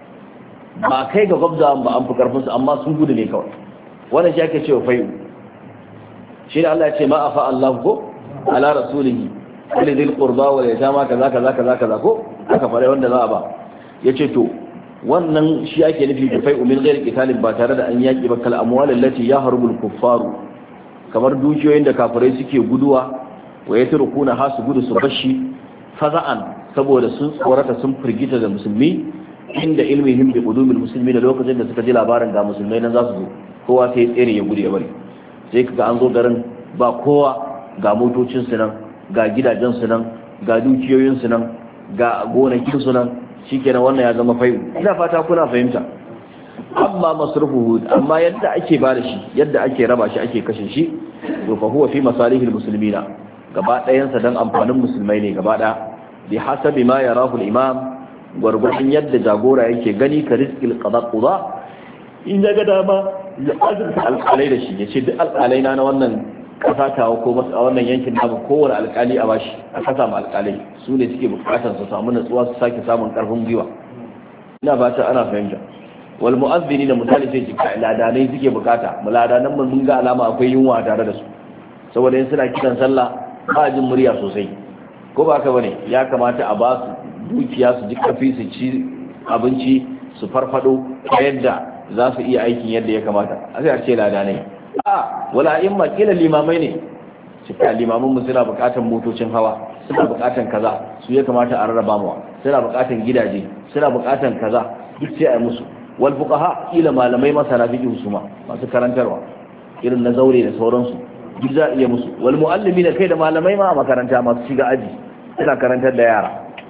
[SPEAKER 1] ba kai ga gwabza ba an fi karfin su amma sun gudu ne kawai wannan shi ake cewa fai'u shi ne Allah ya ce ma afa Allah ko ala rasulihi kulli dhil qurba wal yatama kaza kaza kaza kaza ko aka fara wanda za a ba yace to wannan shi ake nufi da fai'u min ghairi qitalin ba tare da an yaki ba kal amwal allati yahrubul kuffaru kamar dukiyoyin da kafirai suke guduwa wa yatrukuna hasu gudu su bashi faza'an saboda sun tsorata sun firgita da musulmi inda ilmihim bi qudumil muslimin lokacin da suka ji labarin ga musulmai nan za su zo kowa sai tsere ya gudu ya bari sai kaga an zo garin ba kowa ga motocin su nan ga gidajen su nan ga dukiyoyin su nan ga gonakin su nan shikenan wannan ya zama fai'u ina fata kuna fahimta amma masrufuhu amma yadda ake bada shi yadda ake raba shi ake kashe shi to fa huwa fi masalihil muslimina gaba ɗayan sa dan amfanin musulmai ne gaba ɗaya bi hasabi ma yarahu al-imam gwargwadon yadda jagora yake gani ka rizqil qada qada in ya ga dama ya azurta alƙalai da shi ya ce duk alƙalai na wannan ƙasa tawa ko a wannan yankin namu kowane alƙali a bashi a kasa ma alƙalai su ne suke buƙatar su samu natsuwa su sake samun ƙarfin gwiwa ina ba ta ana fahimta wal mu'azzini da misali sai jika ladanai suke buƙata mu ladanan mun ga alama akwai yunwa tare da su saboda in suna kiran sallah ba jin murya sosai ko ba ka bane ya kamata a ba su dukiya su ji kafi su ci abinci su farfado ta yadda za su iya aikin yadda ya kamata a sai a ce ladanai a wala in ma kila limamai ne cika limamin mu suna bukatan motocin hawa suna bukatan kaza su ya kamata a rarraba mu suna bukatan gidaje suna bukatan kaza duk sai a musu wal fuqaha kila malamai masana fiqh usuma masu karantarwa irin na zaure da sauransu duk za iya musu wal muallimina kai da malamai ma a makaranta masu shiga aji suna karantar da yara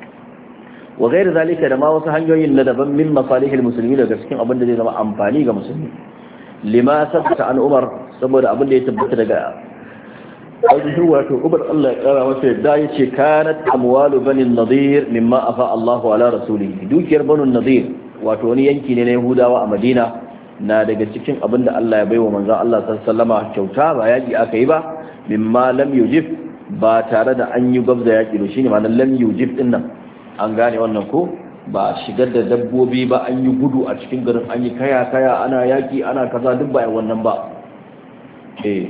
[SPEAKER 1] wa gairu zalika da ma wasu hanyoyin na daban min masalihil musulmi daga cikin abin da zai zama amfani ga musulmi lima sabata an umar saboda abin da ya tabbata daga ainihin wato umar Allah ya kara masa yadda ya ce kanat amwalu bani nadir mimma afa Allahu ala rasulihi dukiyar banu nadir wato wani yanki ne na yahudawa a madina na daga cikin abin da Allah ya baiwa manzon Allah sallallahu alaihi wasallama kyauta ba yaki aka yi ba mimma lam yujib ba tare da an yi gwabza yaki ba shine ma'anar lam yujib din nan an gane wannan ko ba shigar da dabbobi ba an yi gudu a cikin garin an yi kaya kaya ana yaki ana kaza duk ba wannan ba eh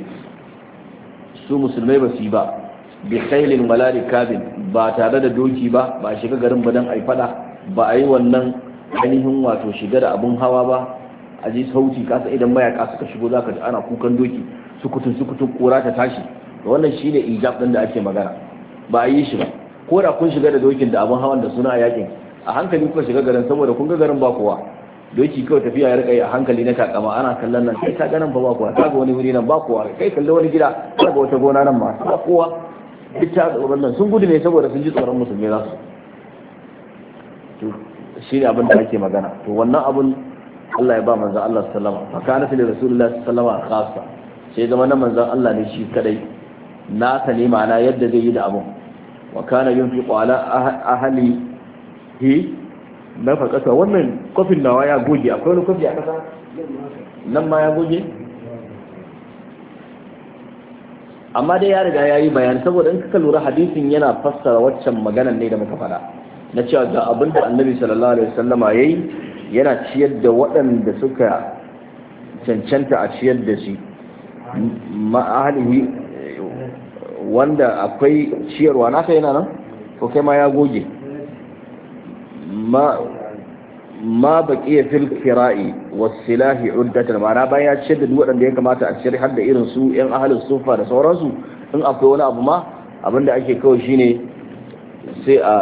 [SPEAKER 1] su musulmai ba su yi ba bi khailin wala rikabin ba tare da doki ba ba shiga garin ba dan ai fada ba a yi wannan ainihin wato shiga da abun hawa ba a ji sauti kasa idan mayaka suka shigo zaka ji ana kukan doki sukutun sukutun kura ta tashi wannan shine ijab din da ake magana ba a yi shi ba ko da kun shiga da dokin da abun hawan da suna a yakin a hankali kuka shiga garin saboda kun ga garin ba kowa doki kawai tafiya ya rika yi a hankali na takama ana kallon nan kai ka ganin ba ba kowa ka ga wani wuri nan ba kowa kai kalli wani gida ka ga wata gona nan ma ba kowa duk ta tsoron nan sun gudu ne saboda sun ji tsoron musulmi za su to shi ne abin da ake magana to wannan abun Allah ya ba manzon Allah sallama fa kana fi rasulullahi sallama khassa sai zama na manzon Allah ne shi kadai na ta ne ma'ana yadda zai yi da abun wa kana yunfiqu ala ahli hi na fakasa wannan kofin nawa ya goge akwai wani kofi a kasa nan ma ya goge amma dai ya riga ya yi bayani saboda in kaka lura hadisin yana fassara waccan maganan ne da muka faɗa na cewa ga abin da annabi sallallahu alaihi wasallama yayi yana ciyar da waɗanda suka cancanta a ciyar da shi ma'ahalihi wanda akwai ciyarwa naka yana nan ko kai ma ya goge ma ma baqiya fil kira'i was silahi uddatan ma'ana bayan ya ciyar da duk waɗanda ya kamata a ciyar har da irin su yan ahlus sufa da sauransu in akwai wani abu ma abinda ake kawai shine sai a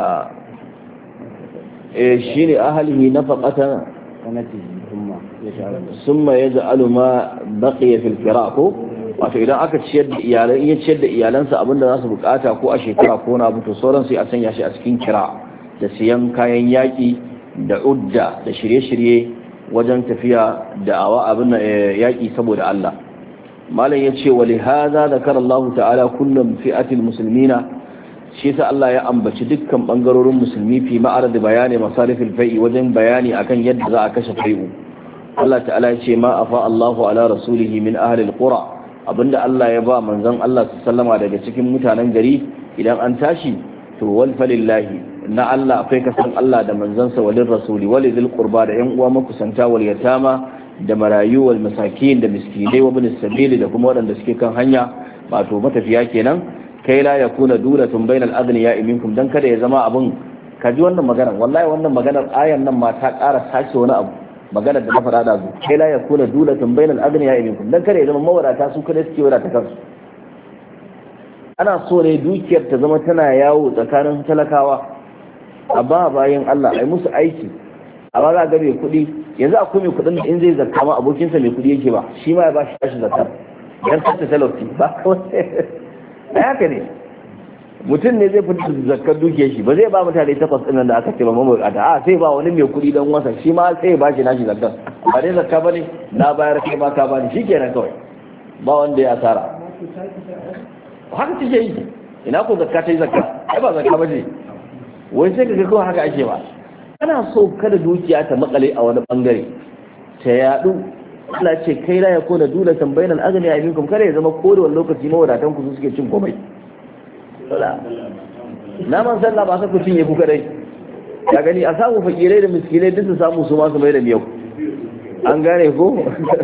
[SPEAKER 1] eh shine ahlihi nafaqatan kanati thumma yaj'alu thumma yaj'alu ma baqiya fil kira' ko wato idan aka ciyar da iyalan in ya ciyar da iyalansa abinda za su bukata ko a shekara ko na abu to sauran sai a sanya shi a cikin kira da siyan kayan yaki da udda da shirye-shirye wajen tafiya da awa abin yaki saboda Allah malam yace wa li hadha zakara Allah ta'ala kullum fi'atil muslimina shi yasa Allah ya ambaci dukkan bangarorin musulmi fi ma'arad bayani masarifil fai'i wajen bayani akan yadda za a kashe fai'u Allah ta'ala ya ce ma afa Allahu ala rasulihi min ahli alqura abinda Allah ya ba manzon Allah sallama daga cikin mutanen gari idan an tashi to wal falillahi na Allah akwai kasan Allah da manzansa walin rasuli walidil qurba da yan uwa makusanta wal yatama da marayu wal masakin da miskinai wa bin sabili da kuma waɗanda suke kan hanya wato matafiya kenan kai la yakuna dulatun bainal aghniya minkum dan kada ya zama abun kaji wannan magana wallahi wannan maganar ayan nan ma ta ƙara sace wani abu maganar da na fara da su kai la yakuna dulatun bainal aghniya minkum dan kada ya zama mawadata su kada suke wadata kansu ana so ne dukiyar ta zama tana yawo tsakanin talakawa a ba bayan Allah ai musu aiki a ba za ga mai kuɗi yanzu akwai mai kuɗin da in zai zakka ma abokinsa mai kuɗi yake ba shi ma ya ba shi tashi zakka dan tatta talauci ba kawai ai haka ne mutum ne zai fita zakkar dukiyar shi ba zai ba mutane takwas ɗin da aka ce ba mabukata a sai ba wani mai kuɗi dan wasa shi ma sai ba shi nashi zakkar ba dai zakka bane na bayar kai ma ka bani shikenan kawai ba wanda ya asara haka take yi ina ko zakka ta yi zakka ai ba zakka ba ce wai sai ka ga kawai haka ake ba ana so kada dukiya ta makale a wani bangare ta yadu Allah ce kai la yakuna dulatan bainal aghniya minkum kada ya zama ko da wani lokaci mawadatan ku suke cin komai naman sallah ba sa ku cinye ku kadai ka gani a samu fakirai da miskinai duk su samu su ma su mai da miyau an gane ko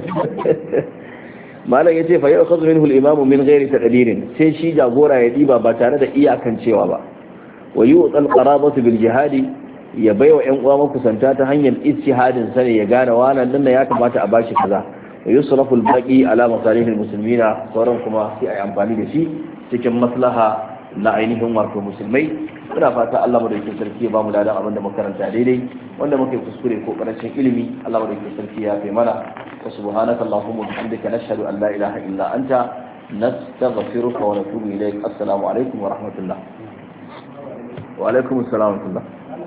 [SPEAKER 1] malam yace fa ya'khudhu minhu al-imamu min ghairi taqdirin sai shi jagora ya diba ba tare da iyakancewa ba wa yu'tal qarabatu bil jihadi ya baiwa ƴan uwa makusanta ta hanyar ijtihadin sa ne ya gane wannan din ya kamata a bashi kaza wa yusrafu al baqi ala masalihil muslimina sauran kuma sai ayi amfani da shi cikin maslaha na ainihin wato musulmai ina fata Allah madaukakin sarki ya bamu ladan abin da muka karanta daidai wanda muke kuskure ko karancin ilimi Allah madaukakin sarki ya fi mana wa subhanaka allahumma wa bihamdika nashhadu an la ilaha illa anta nastaghfiruka wa natubu ilayk assalamu alaikum wa rahmatullah wa alaikum assalam wa rahmatullah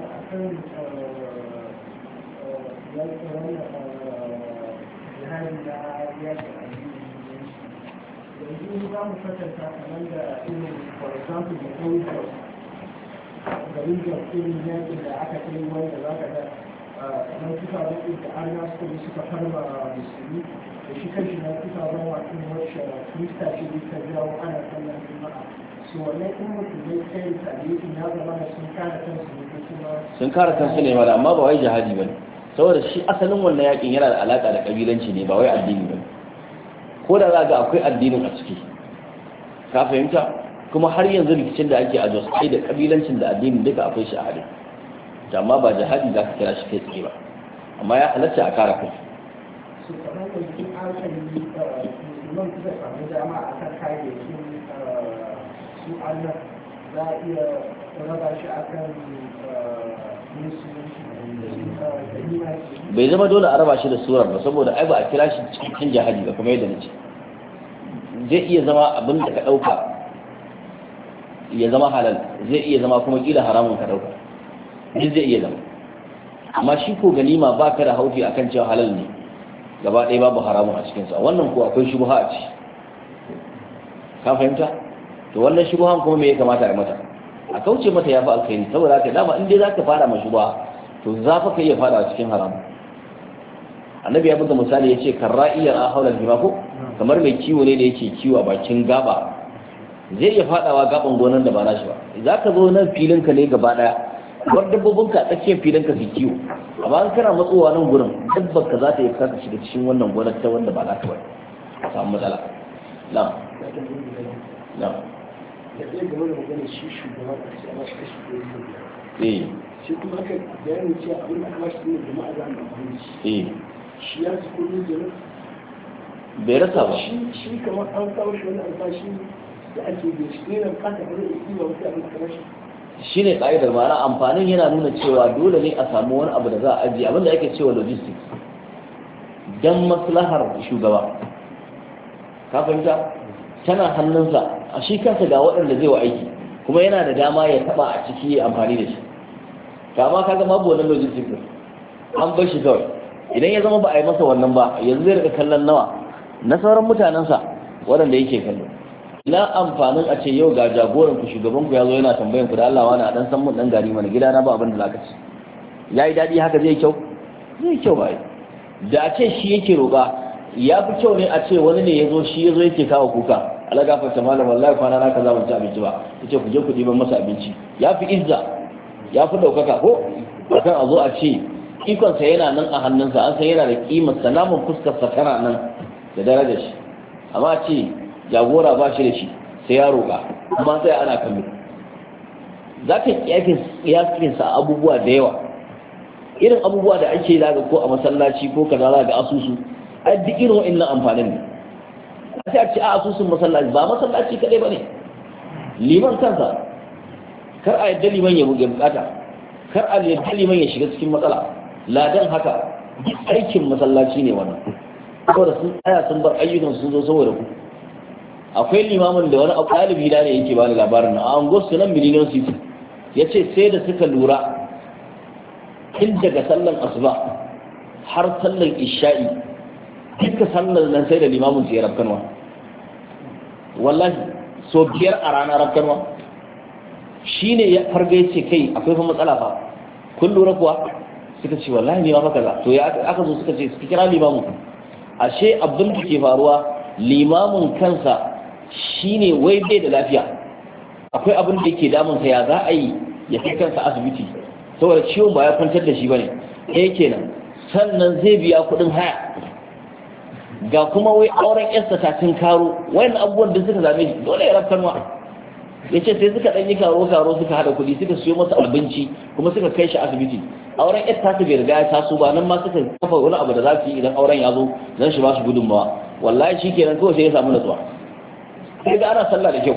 [SPEAKER 2] yanzu za mu kwatanta kamar da irin for example da kawai garin da irin yankin da aka kai wanda za ka ga kamar kusa wani da an na suka suka farma musulmi da shi kan shi na kusa wani wasu wacce krista ce da ta jawo ana sallan juma'a su wannan in mutum zai kai tarihi na zama da sun kare kansu ne kuma
[SPEAKER 1] sun kare kansu ne ba amma ba wai jihadi bane saboda shi asalin wannan yakin yana da alaka da kabilanci ne ba wai addini bane ko da za ga akwai addinin a ciki ka fahimta kuma har yanzu rikicin da ake a Jos kai da kabilancin da addinin duka akwai shi a hali amma ba jihadi za ka kira shi kai tsaye ba amma ya halatta a kare kai
[SPEAKER 2] su kamar da cikin hankali musulman suka samu dama a kan kayayyakin su Allah za a iya raba shi akan
[SPEAKER 1] bai zama dole a raba shi da surar ba saboda ai ba a kira shi cikin jihadi ba kuma yadda nace zai iya zama abin da ka dauka ya zama halal zai iya zama kuma kila haramun ka dauka duk zai iya zama amma shi ko ganima ba ka da haufi akan cewa halal ne gaba ɗaya babu haramun a cikinsa wannan ko akwai shubha a ci ka fahimta to wannan shubhan kuma me ya kamata a mata a kauce mata ya fi alkhairi saboda haka dama in dai za ka fara ma shubha to za fa ka iya fada cikin haram annabi ya buga misali ya ce karra'iyar a haular jima ko kamar mai kiwo ne da yake kiwo a bakin gaba zai iya fadawa gaban gonan da ba nashi ba za ka zo nan filinka ne gaba daya bar dabbobinka a tsakiyar filinka su kiwo amma an kana matsowa nan gurin dabbar ka za ta yi kasa shiga cikin wannan gonar ta wanda ba naka ba a samu matsala na na
[SPEAKER 2] da ɗaya game da maganar shi shugaban a ce a bashi kashi ɗaya da biyar
[SPEAKER 1] eh
[SPEAKER 2] sai kuma aka bayanin cewa abin da aka bashi ne jama'a za a amfani shi
[SPEAKER 1] eh
[SPEAKER 2] shi ya ci kullum da
[SPEAKER 1] bai rasa ba
[SPEAKER 2] shi shi kamar an kawo shi wani albashi da ake da shi ne nan kasa ba zai iya ba mutu abin da aka bashi
[SPEAKER 1] shi ne ƙa'idar ma'ana amfanin yana nuna cewa dole ne a samu wani abu da za a ajiye abinda ake cewa logistics don maslahar shugaba ka fahimta tana hannunsa a shi kansa ga waɗanda zai wa aiki kuma yana da dama ya taɓa a ciki ya amfani da shi kama ka zama babu wannan logistics din an bar shi kawai idan ya zama ba a yi masa wannan ba yanzu zai rika kallon nawa na sauran mutanensa waɗanda yake kallo ina amfanin a ce yau ga jagoran ku shugaban ku yazo yana tambayan ku da Allah wani a dan san mun dan gari mana gida na ba abin da zaka ci yayi dadi haka zai kyau zai kyau bai da a ce shi yake roƙa ya fi kyau ne a ce wani ne yazo shi yazo yake kawo kuka Allah gafarta malam wallahi kwana na kaza ban ci abinci ba yace ku je ku diban masa abinci ya fi izza ya fi daukaka ko akan a zo a ce ikon sa yana nan a hannunsa an san yana da kimar sa namun fuskar sa tana nan da darajar shi amma a ce jagora ba shi da shi sai ya roƙa kuma sai ana kallo za ka yakin sa abubuwa da yawa irin abubuwa da ake zaga ko a masallaci ko kaza za ga asusu a duk irin wa'annan amfanin ne a sai a ce a asusun masallaci ba masallaci kadai ba ne liman kansa kar a yadda liman ya buge bukata kar a yadda liman ya shiga cikin matsala ladan haka duk aikin masallaci ne wannan saboda sun tsaya sun bar ayyukan sun zo saboda ku akwai limamin da wani ɗalibi da ne yake bani labarin a angosu nan miliyan city ya ce sai da suka lura tun daga sallan asuba har sallan isha'i duka sallan nan sai da limamin su ya rafkanwa wallahi so biyar a rana rafkanwa shi ne ya farga ya ce kai akwai fa matsala fa kun lura kuwa suka ce wallahi ne ma fa kaza to ya aka zo suka ce suka kira limamin ashe abin da ke faruwa limamin kansa shine wai bai da lafiya akwai abin da yake damunsa ya za a yi ya kai kansa asibiti saboda ciwon ba ya kwantar da shi bane ɗaya kenan sannan zai biya kuɗin haya ga kuma wai auren yarsa ta cin karo wayan abubuwan da suka zame shi dole ya rafkarwa ya ce sai suka ɗan yi karo karo suka haɗa kuɗi suka siyo masa abinci kuma suka kai shi asibiti auren yar ta bai riga ya taso ba nan ma suka kafa wani abu da za su yi idan auren ya zo zan shi ba su gudunmawa wallahi shi kenan kawai sai ya samu natsuwa sai ga ana sallah da kyau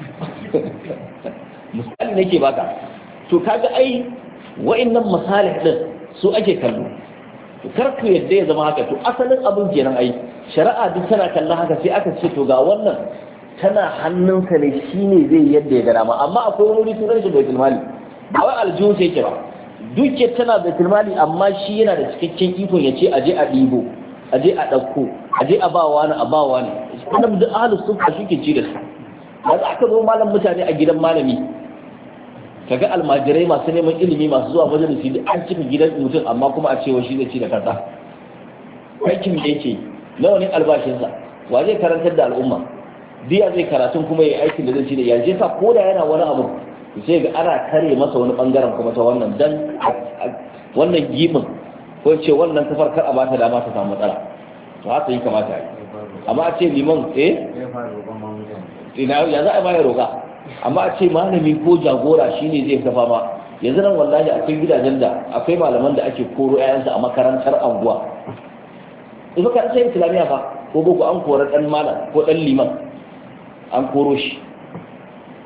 [SPEAKER 1] misali nake baka to kaga ai wa'annan masalih din su ake kallo to kar ku yadda ya zama haka to asalin abin kenan ai shari'a duk tana kallon haka sai aka ce to ga wannan tana hannunsa ne shine zai yadda ya gana ma amma akwai wani sunan shi baitul mali ba wai aljihun sai ke ba duke tana baitul mali amma shi yana da cikakken ikon ya ce aje a ɗibo aje a ɗauko aje a ba wani a ba wani wannan duk ahlus sunna suke ci da su yanzu aka zo malam mutane a gidan malami kaga almajirai masu neman ilimi masu zuwa majalisi duk an cika gidan mutum amma kuma a cewa shi zai ci da kansa aikin da yake nawa ne albashinsa wa zai karantar da al'umma biya zai karatun kuma ya aikin da zai ci da ya je sa ko da yana wani abu sai ga ana kare masa wani bangaren kuma ta wannan dan wannan gibin ko ce wannan kafar kar a bata dama ta samu matsala to haka yi kamata yi amma a ce liman eh ina ya za a bayar roƙa amma a ce malami ko jagora shine zai kafa ma yanzu nan wallahi akwai gidajen da akwai malaman da ake koro ƴaƴansu a makarantar anguwa idan ka sai islamiya fa ko boko an kora dan malam ko dan liman an koro shi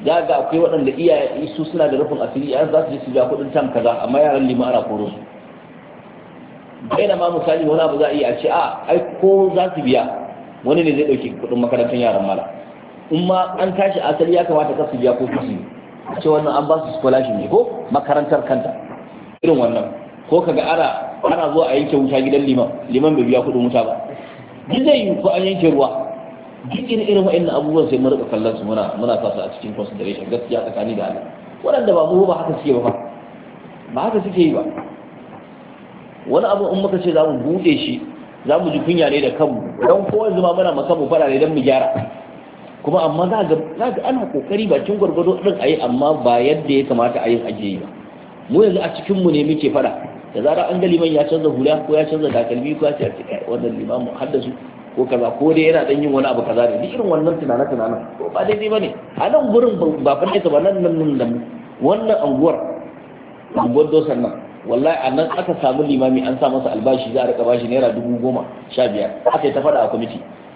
[SPEAKER 1] za ga akwai waɗanda iyaye su suna da rufin asiri yaran za su je su biya kuɗin tam kaza amma yaran liman ana koro su baina ma misali wani abu za a iya a ce a ai ko za su biya wani ne zai ɗauki kuɗin makarantar yaran mala in ma an tashi asali ya kamata ka su biya ko su a ce wannan an ba su scholarship ne ko makarantar kanta irin wannan ko kaga ana ana zuwa a yanke wuta gidan liman liman bai biya kuɗin wuta ba duk zai yi ko an yanke ruwa duk irin irin wa'annan abubuwan sai mu rika kallon su muna muna sa su a cikin consideration gaskiya tsakani da Allah waɗanda ba mu ba haka suke ba ba haka suke yi ba wani abu in muka ce za mu buɗe shi za mu ji kunya ne da kanmu don kowa zuma muna maka mu fara ne don mu gyara kuma amma za ga za ga ana kokari bakin gwargwado din ayi amma ba yadda ya kamata a yin ake yi ba mu yanzu a cikin mu ne muke fada da zarar an ga liman ya canza hula ko ya canza takalmi ko ya ce kai wannan limamu haddasu ko kaza ko dai yana dan yin wani abu kaza ne irin wannan tunanin tunanin ko ba daidai bane a nan gurin ba fa nesa ba nan nan nan wannan anguwar anguwar dosan nan wallahi a nan aka samu limami an sa masa albashi za a rika bashi naira dubu goma sha biyar aka yi ta fada a kwamiti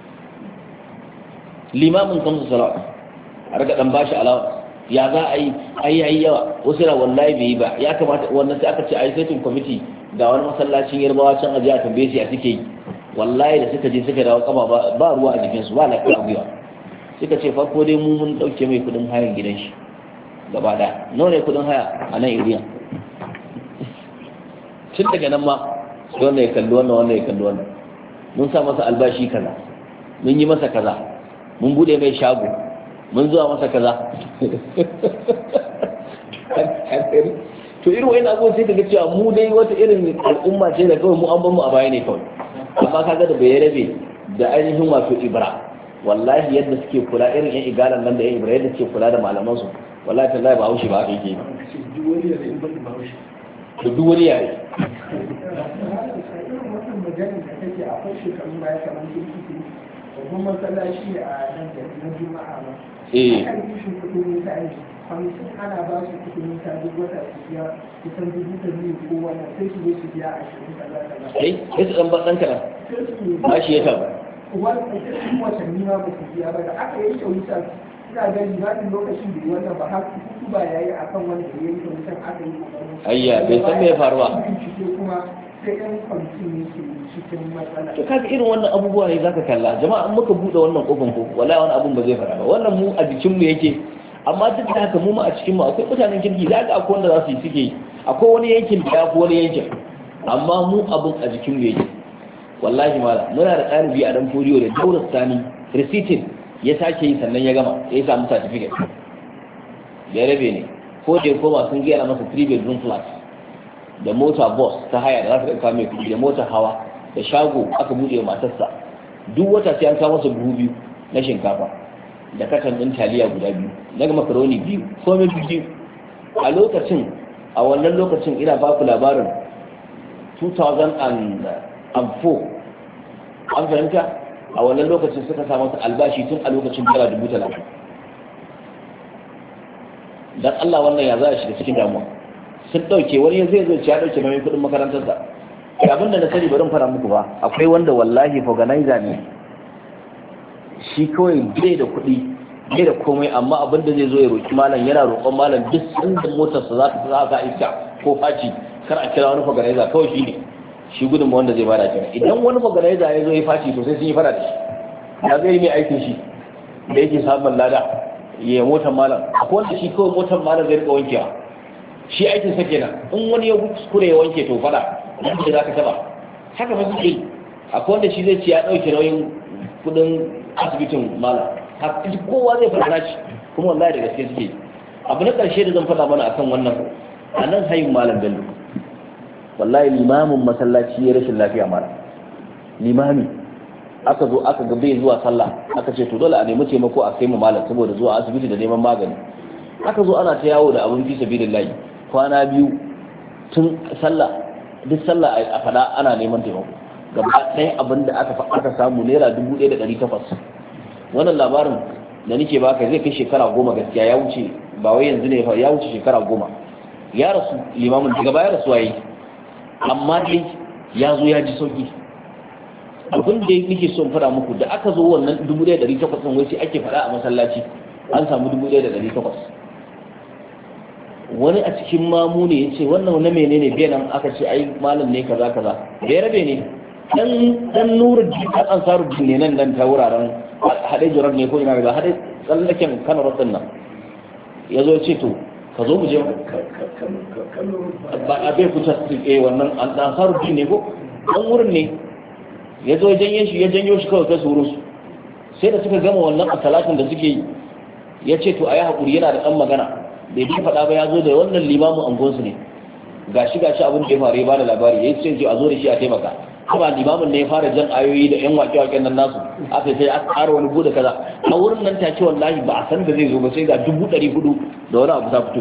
[SPEAKER 1] limamin kamsu salawa a rika dan bashi alawa ya za a yi ai yayi yawa wasu na wallahi bai yi ba ya kamata wannan sai aka ce ai saitin kwamiti ga wani masallacin yarbawa can aje a tambaye shi a suke yi wallahi da suka je suka dawo kama ba ruwa a jikinsu ba lafiya a gwiwa suka ce farko dai mu mun dauke mai kudin hayan gidan shi gaba daya nawa ne kudin haya a nan iriya tun daga nan ma wannan ya kalli wannan wannan ya kalli wannan mun sa masa albashi kaza mun yi masa kaza mun bude mai shago mun zuwa masa kaza to irin wani abubuwan sai ka ga cewa mu dai wata irin al'umma ce da kawai mu an ban mu a baya ne kawai amma kaga da bai rabe da ainihin wato ibra wallahi yadda suke kula irin yan igalan nan da yan ibra yadda suke kula da malaman su wallahi tallahi ba haushi ba haka yake to duk wani yare
[SPEAKER 2] babban masallaci a nan da na juma'a ba
[SPEAKER 1] eh
[SPEAKER 2] kan kishin kudin mutane hamsin ana ba su kudin mutane duk wata su biya kusan dubu da biyu ko wannan sai su zo su biya ashirin kaza kaza
[SPEAKER 1] eh sai su dan ba dan kana ba shi ya taba
[SPEAKER 2] wannan sai su watanni ma ba su biya ba da aka yi kyauta ina ga limanin lokacin da wannan ba har su ba yayi akan wanda ya yi kyautan aka yi kokarin
[SPEAKER 1] ayya bai san me ya faru ba
[SPEAKER 2] kuma sai yan kwamitin ne ke cikin matsala
[SPEAKER 1] to kaga irin wannan abubuwa ne zaka kalla jama'a in muka bude wannan kofin ko wallahi wani abun ba zai fara ba wannan mu a jikin mu yake amma duk da haka mu ma a cikin mu akwai mutanen kirki zaka akwai wanda za su yi suke yi akwai wani yankin da yafi wani yankin amma mu abun a jikin mu yake wallahi mala muna da ɗalibi a dan furiyo da daura sani receipting ya sake yi sannan ya gama ya samu certificate ya rabe ne ko da koma sun gaya masa three bedroom flat da mota bus ta haya da za ta ɗauka mai kuɗi da motar hawa da shago aka buɗe matarsa duk wata sai an kawo masa buhu biyu na shinkafa da katan ɗin taliya guda biyu na makaroni biyu komai biyu a lokacin a wannan lokacin ina ba ku labarin two thousand four an fahimta a wannan lokacin suka sa masa albashi tun a lokacin dala dubu talatin dan Allah wannan ya za a shiga cikin damuwa sun ɗauke wani zai zai ya ɗauke mai kuɗin makarantarsa kai abin da na sani bari fara muku ba akwai wanda wallahi organizer ne shi kawai bai da kuɗi bai da komai amma abin da zai zo ya roki malam yana roƙon malam duk sanda motarsa za ta za ta iska ko faci kar a kira wani organizer kawai shi ne shi gudun wanda zai bada kira idan wani organizer ya zo ya faci to sai sun yi fara da shi ya zai yi mai aikin shi da yake samun lada ya motar malam akwai wanda shi kawai motar malam zai rika wankewa shi aikin sa kenan in wani ya kuskure ya wanke to fada yadda za ka taba haka ba suke yi akwai wanda shi zai ci ya ɗauke nauyin kudin asibitin malam haka kowa zai fara shi kuma wallahi da gaske suke abu na ƙarshe da zan faɗa mana akan wannan a nan hayin malam bello wallahi limamin masallaci ya rashin lafiya malam limami aka zo aka ga bai zuwa sallah aka ce to dole a nemi taimako a kai mu malam saboda zuwa asibiti da neman magani aka zo ana ta yawo da abin fi sabilillahi kwana biyu tun sallah duk sallah a fada ana neman taimako gaba ɗaya abin da aka aka samu naira dubu ɗaya da ɗari takwas wannan labarin da nake baka zai kai shekara goma gaskiya ya wuce ba wai yanzu ne ya wuce shekara goma ya rasu limamin daga baya rasu waye amma dai ya zo ya ji sauki abin da nake so in faɗa muku da aka zo wannan dubu ɗaya da ɗari takwas ɗin wai sai ake faɗa a masallaci an samu dubu ɗaya da ɗari takwas. Wani a cikin mamu ne ya ce wannan na menene bai nan aka ce ai malam ne kaza kaza bai rabe ne dan dan nuru jikin ansaru ne nan nan ta wuraren haɗe jirar ne ko ina ga haɗe tsallaken kanar ɗin nan ya zo ce to ka zo mu je ba a bai kuta eh wannan ansaru ne ko dan wurin ne ya zo janye shi ya janyo shi kawai ta suru su sai da suka gama wannan a talatin da suke yi ya ce to a yi haƙuri yana da ɗan magana bai bi faɗa ba ya zo da wannan limamin angonsu ne gashi gashi abin da ya faru ya bada labari ya ce a zo da shi a taimaka kuma limamin ne ya fara jan ayoyi da yan waƙe-waƙen nan nasu aka sai aka ƙara wani bude kaza a wurin nan take wallahi ba a san da zai zo ba sai ga dubu ɗari hudu da wani abu ta fito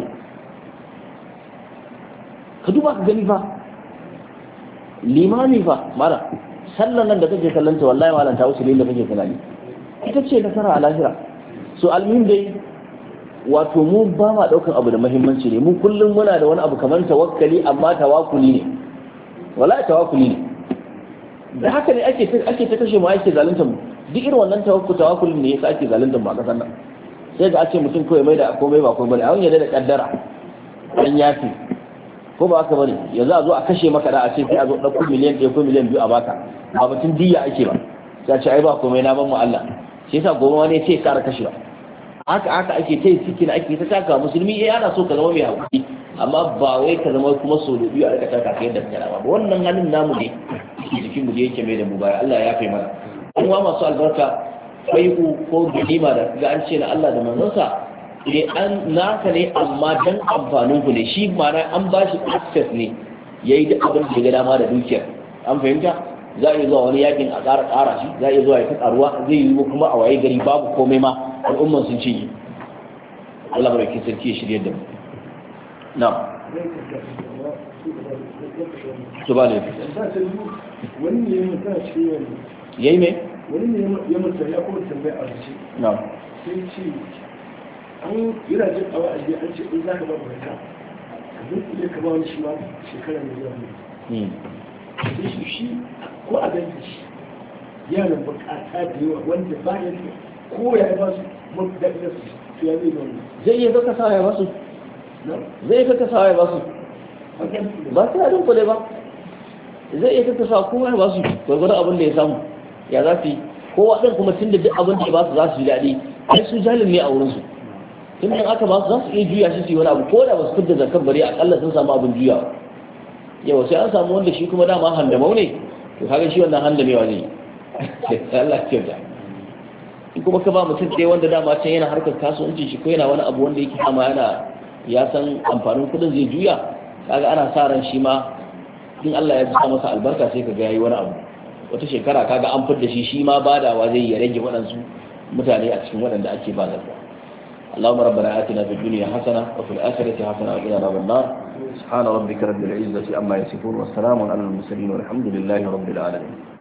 [SPEAKER 1] ka duba ka gani fa limami fa mala sallan nan da kake kallanta wallahi malam ta wuce da kake tunani ita ce nasara a lahira so almuhim dai wato mu ba ma daukan abu da muhimmanci ne mu kullum muna da wani abu kamar tawakkali amma tawakkuli ne wallahi tawakkuli ne da haka ne ake ake ta kashe mu ake zalunta mu duk irin wannan tawakkul tawakkulin ne yasa ake zalunta mu a kasan nan sai ga ake mutum kawai mai da komai ba komai bane a wani da kaddara dan yafi ko ba haka bane yanzu a zo a kashe maka da a ce sai a zo dauko miliyan ɗaya ko miliyan biyu a baka ba batun diya ake ba sai a ce ai ba komai na ban mu Allah shi yasa gobe wani sai ya kara kashewa haka haka ake ta yi cikin ake ta taka musulmi eh ana so ka zama mai haƙuri amma ba wai ka zama kuma so da biyu a rika taka yadda ka ba wannan halin namu ne jikin mu yake mai da mu baya Allah ya kai mana kuma masu albarka fai'u ko ganima da ga an ce na Allah da manzonsa ne an naka ne amma dan amfanin ku ne shi ma'ana an ba shi access ne yayi duk abin da ya ga dama da dukiyar an fahimta za a yi zuwa wani yakin a ƙara ƙara shi za a yi zuwa ya ta ƙaruwa zai yi kuma a waye gari babu komai ma al'umman sun ce Allah barake sarki ya shirye da mu na to ba ne
[SPEAKER 2] wani ne ya mutu a cikin
[SPEAKER 1] yayi me
[SPEAKER 2] wani ne ya mutu ya kuma tambaya a ce
[SPEAKER 1] na
[SPEAKER 2] sai ce an yana jin awa a an ce in za ka ba barka ka zai iya ka ba wani shi ma shekara mai zuwa ne sai shi shi ko a ganci shi yaran bukata da yawa wanda ba ya ko ya ba su mafi su to ya zai zaune
[SPEAKER 1] zai iya zaka sa ya basu zai iya zaka sa ya basu ba sai ya dunkule ba zai iya zaka sa kowa ya basu gwargwadon abin da ya samu ya za su yi kowa ɗin kuma tun da duk abin da ya basu za su yi daɗi ai su jalin ne a wurinsu tun da aka basu za su iya juya shi su yi wani abu ko da ba su fidda zakar bare akalla sun samu abin juyawa yau sai an samu wanda shi kuma dama handamau ne to kaga shi wannan handamewa zai yi Allah ya kyauta in kuma ka ba mutum ɗaya wanda dama can yana harkar kasuwanci shi ko yana wani abu wanda yake kama yana ya san amfanin kuɗin zai juya kaga ana sa ran shi ma in Allah ya sa masa albarka sai ka ga yayi wani abu wata shekara kaga an fidda shi shi ma badawa zai ya rage waɗansu mutane a cikin waɗanda ake ba zakka اللهم ربنا آتنا في الدنيا حسنة وفي الآخرة حسنة وقنا عذاب النار سبحان ربك رب العزة عما يصفون والسلام على المرسلين والحمد لله رب العالمين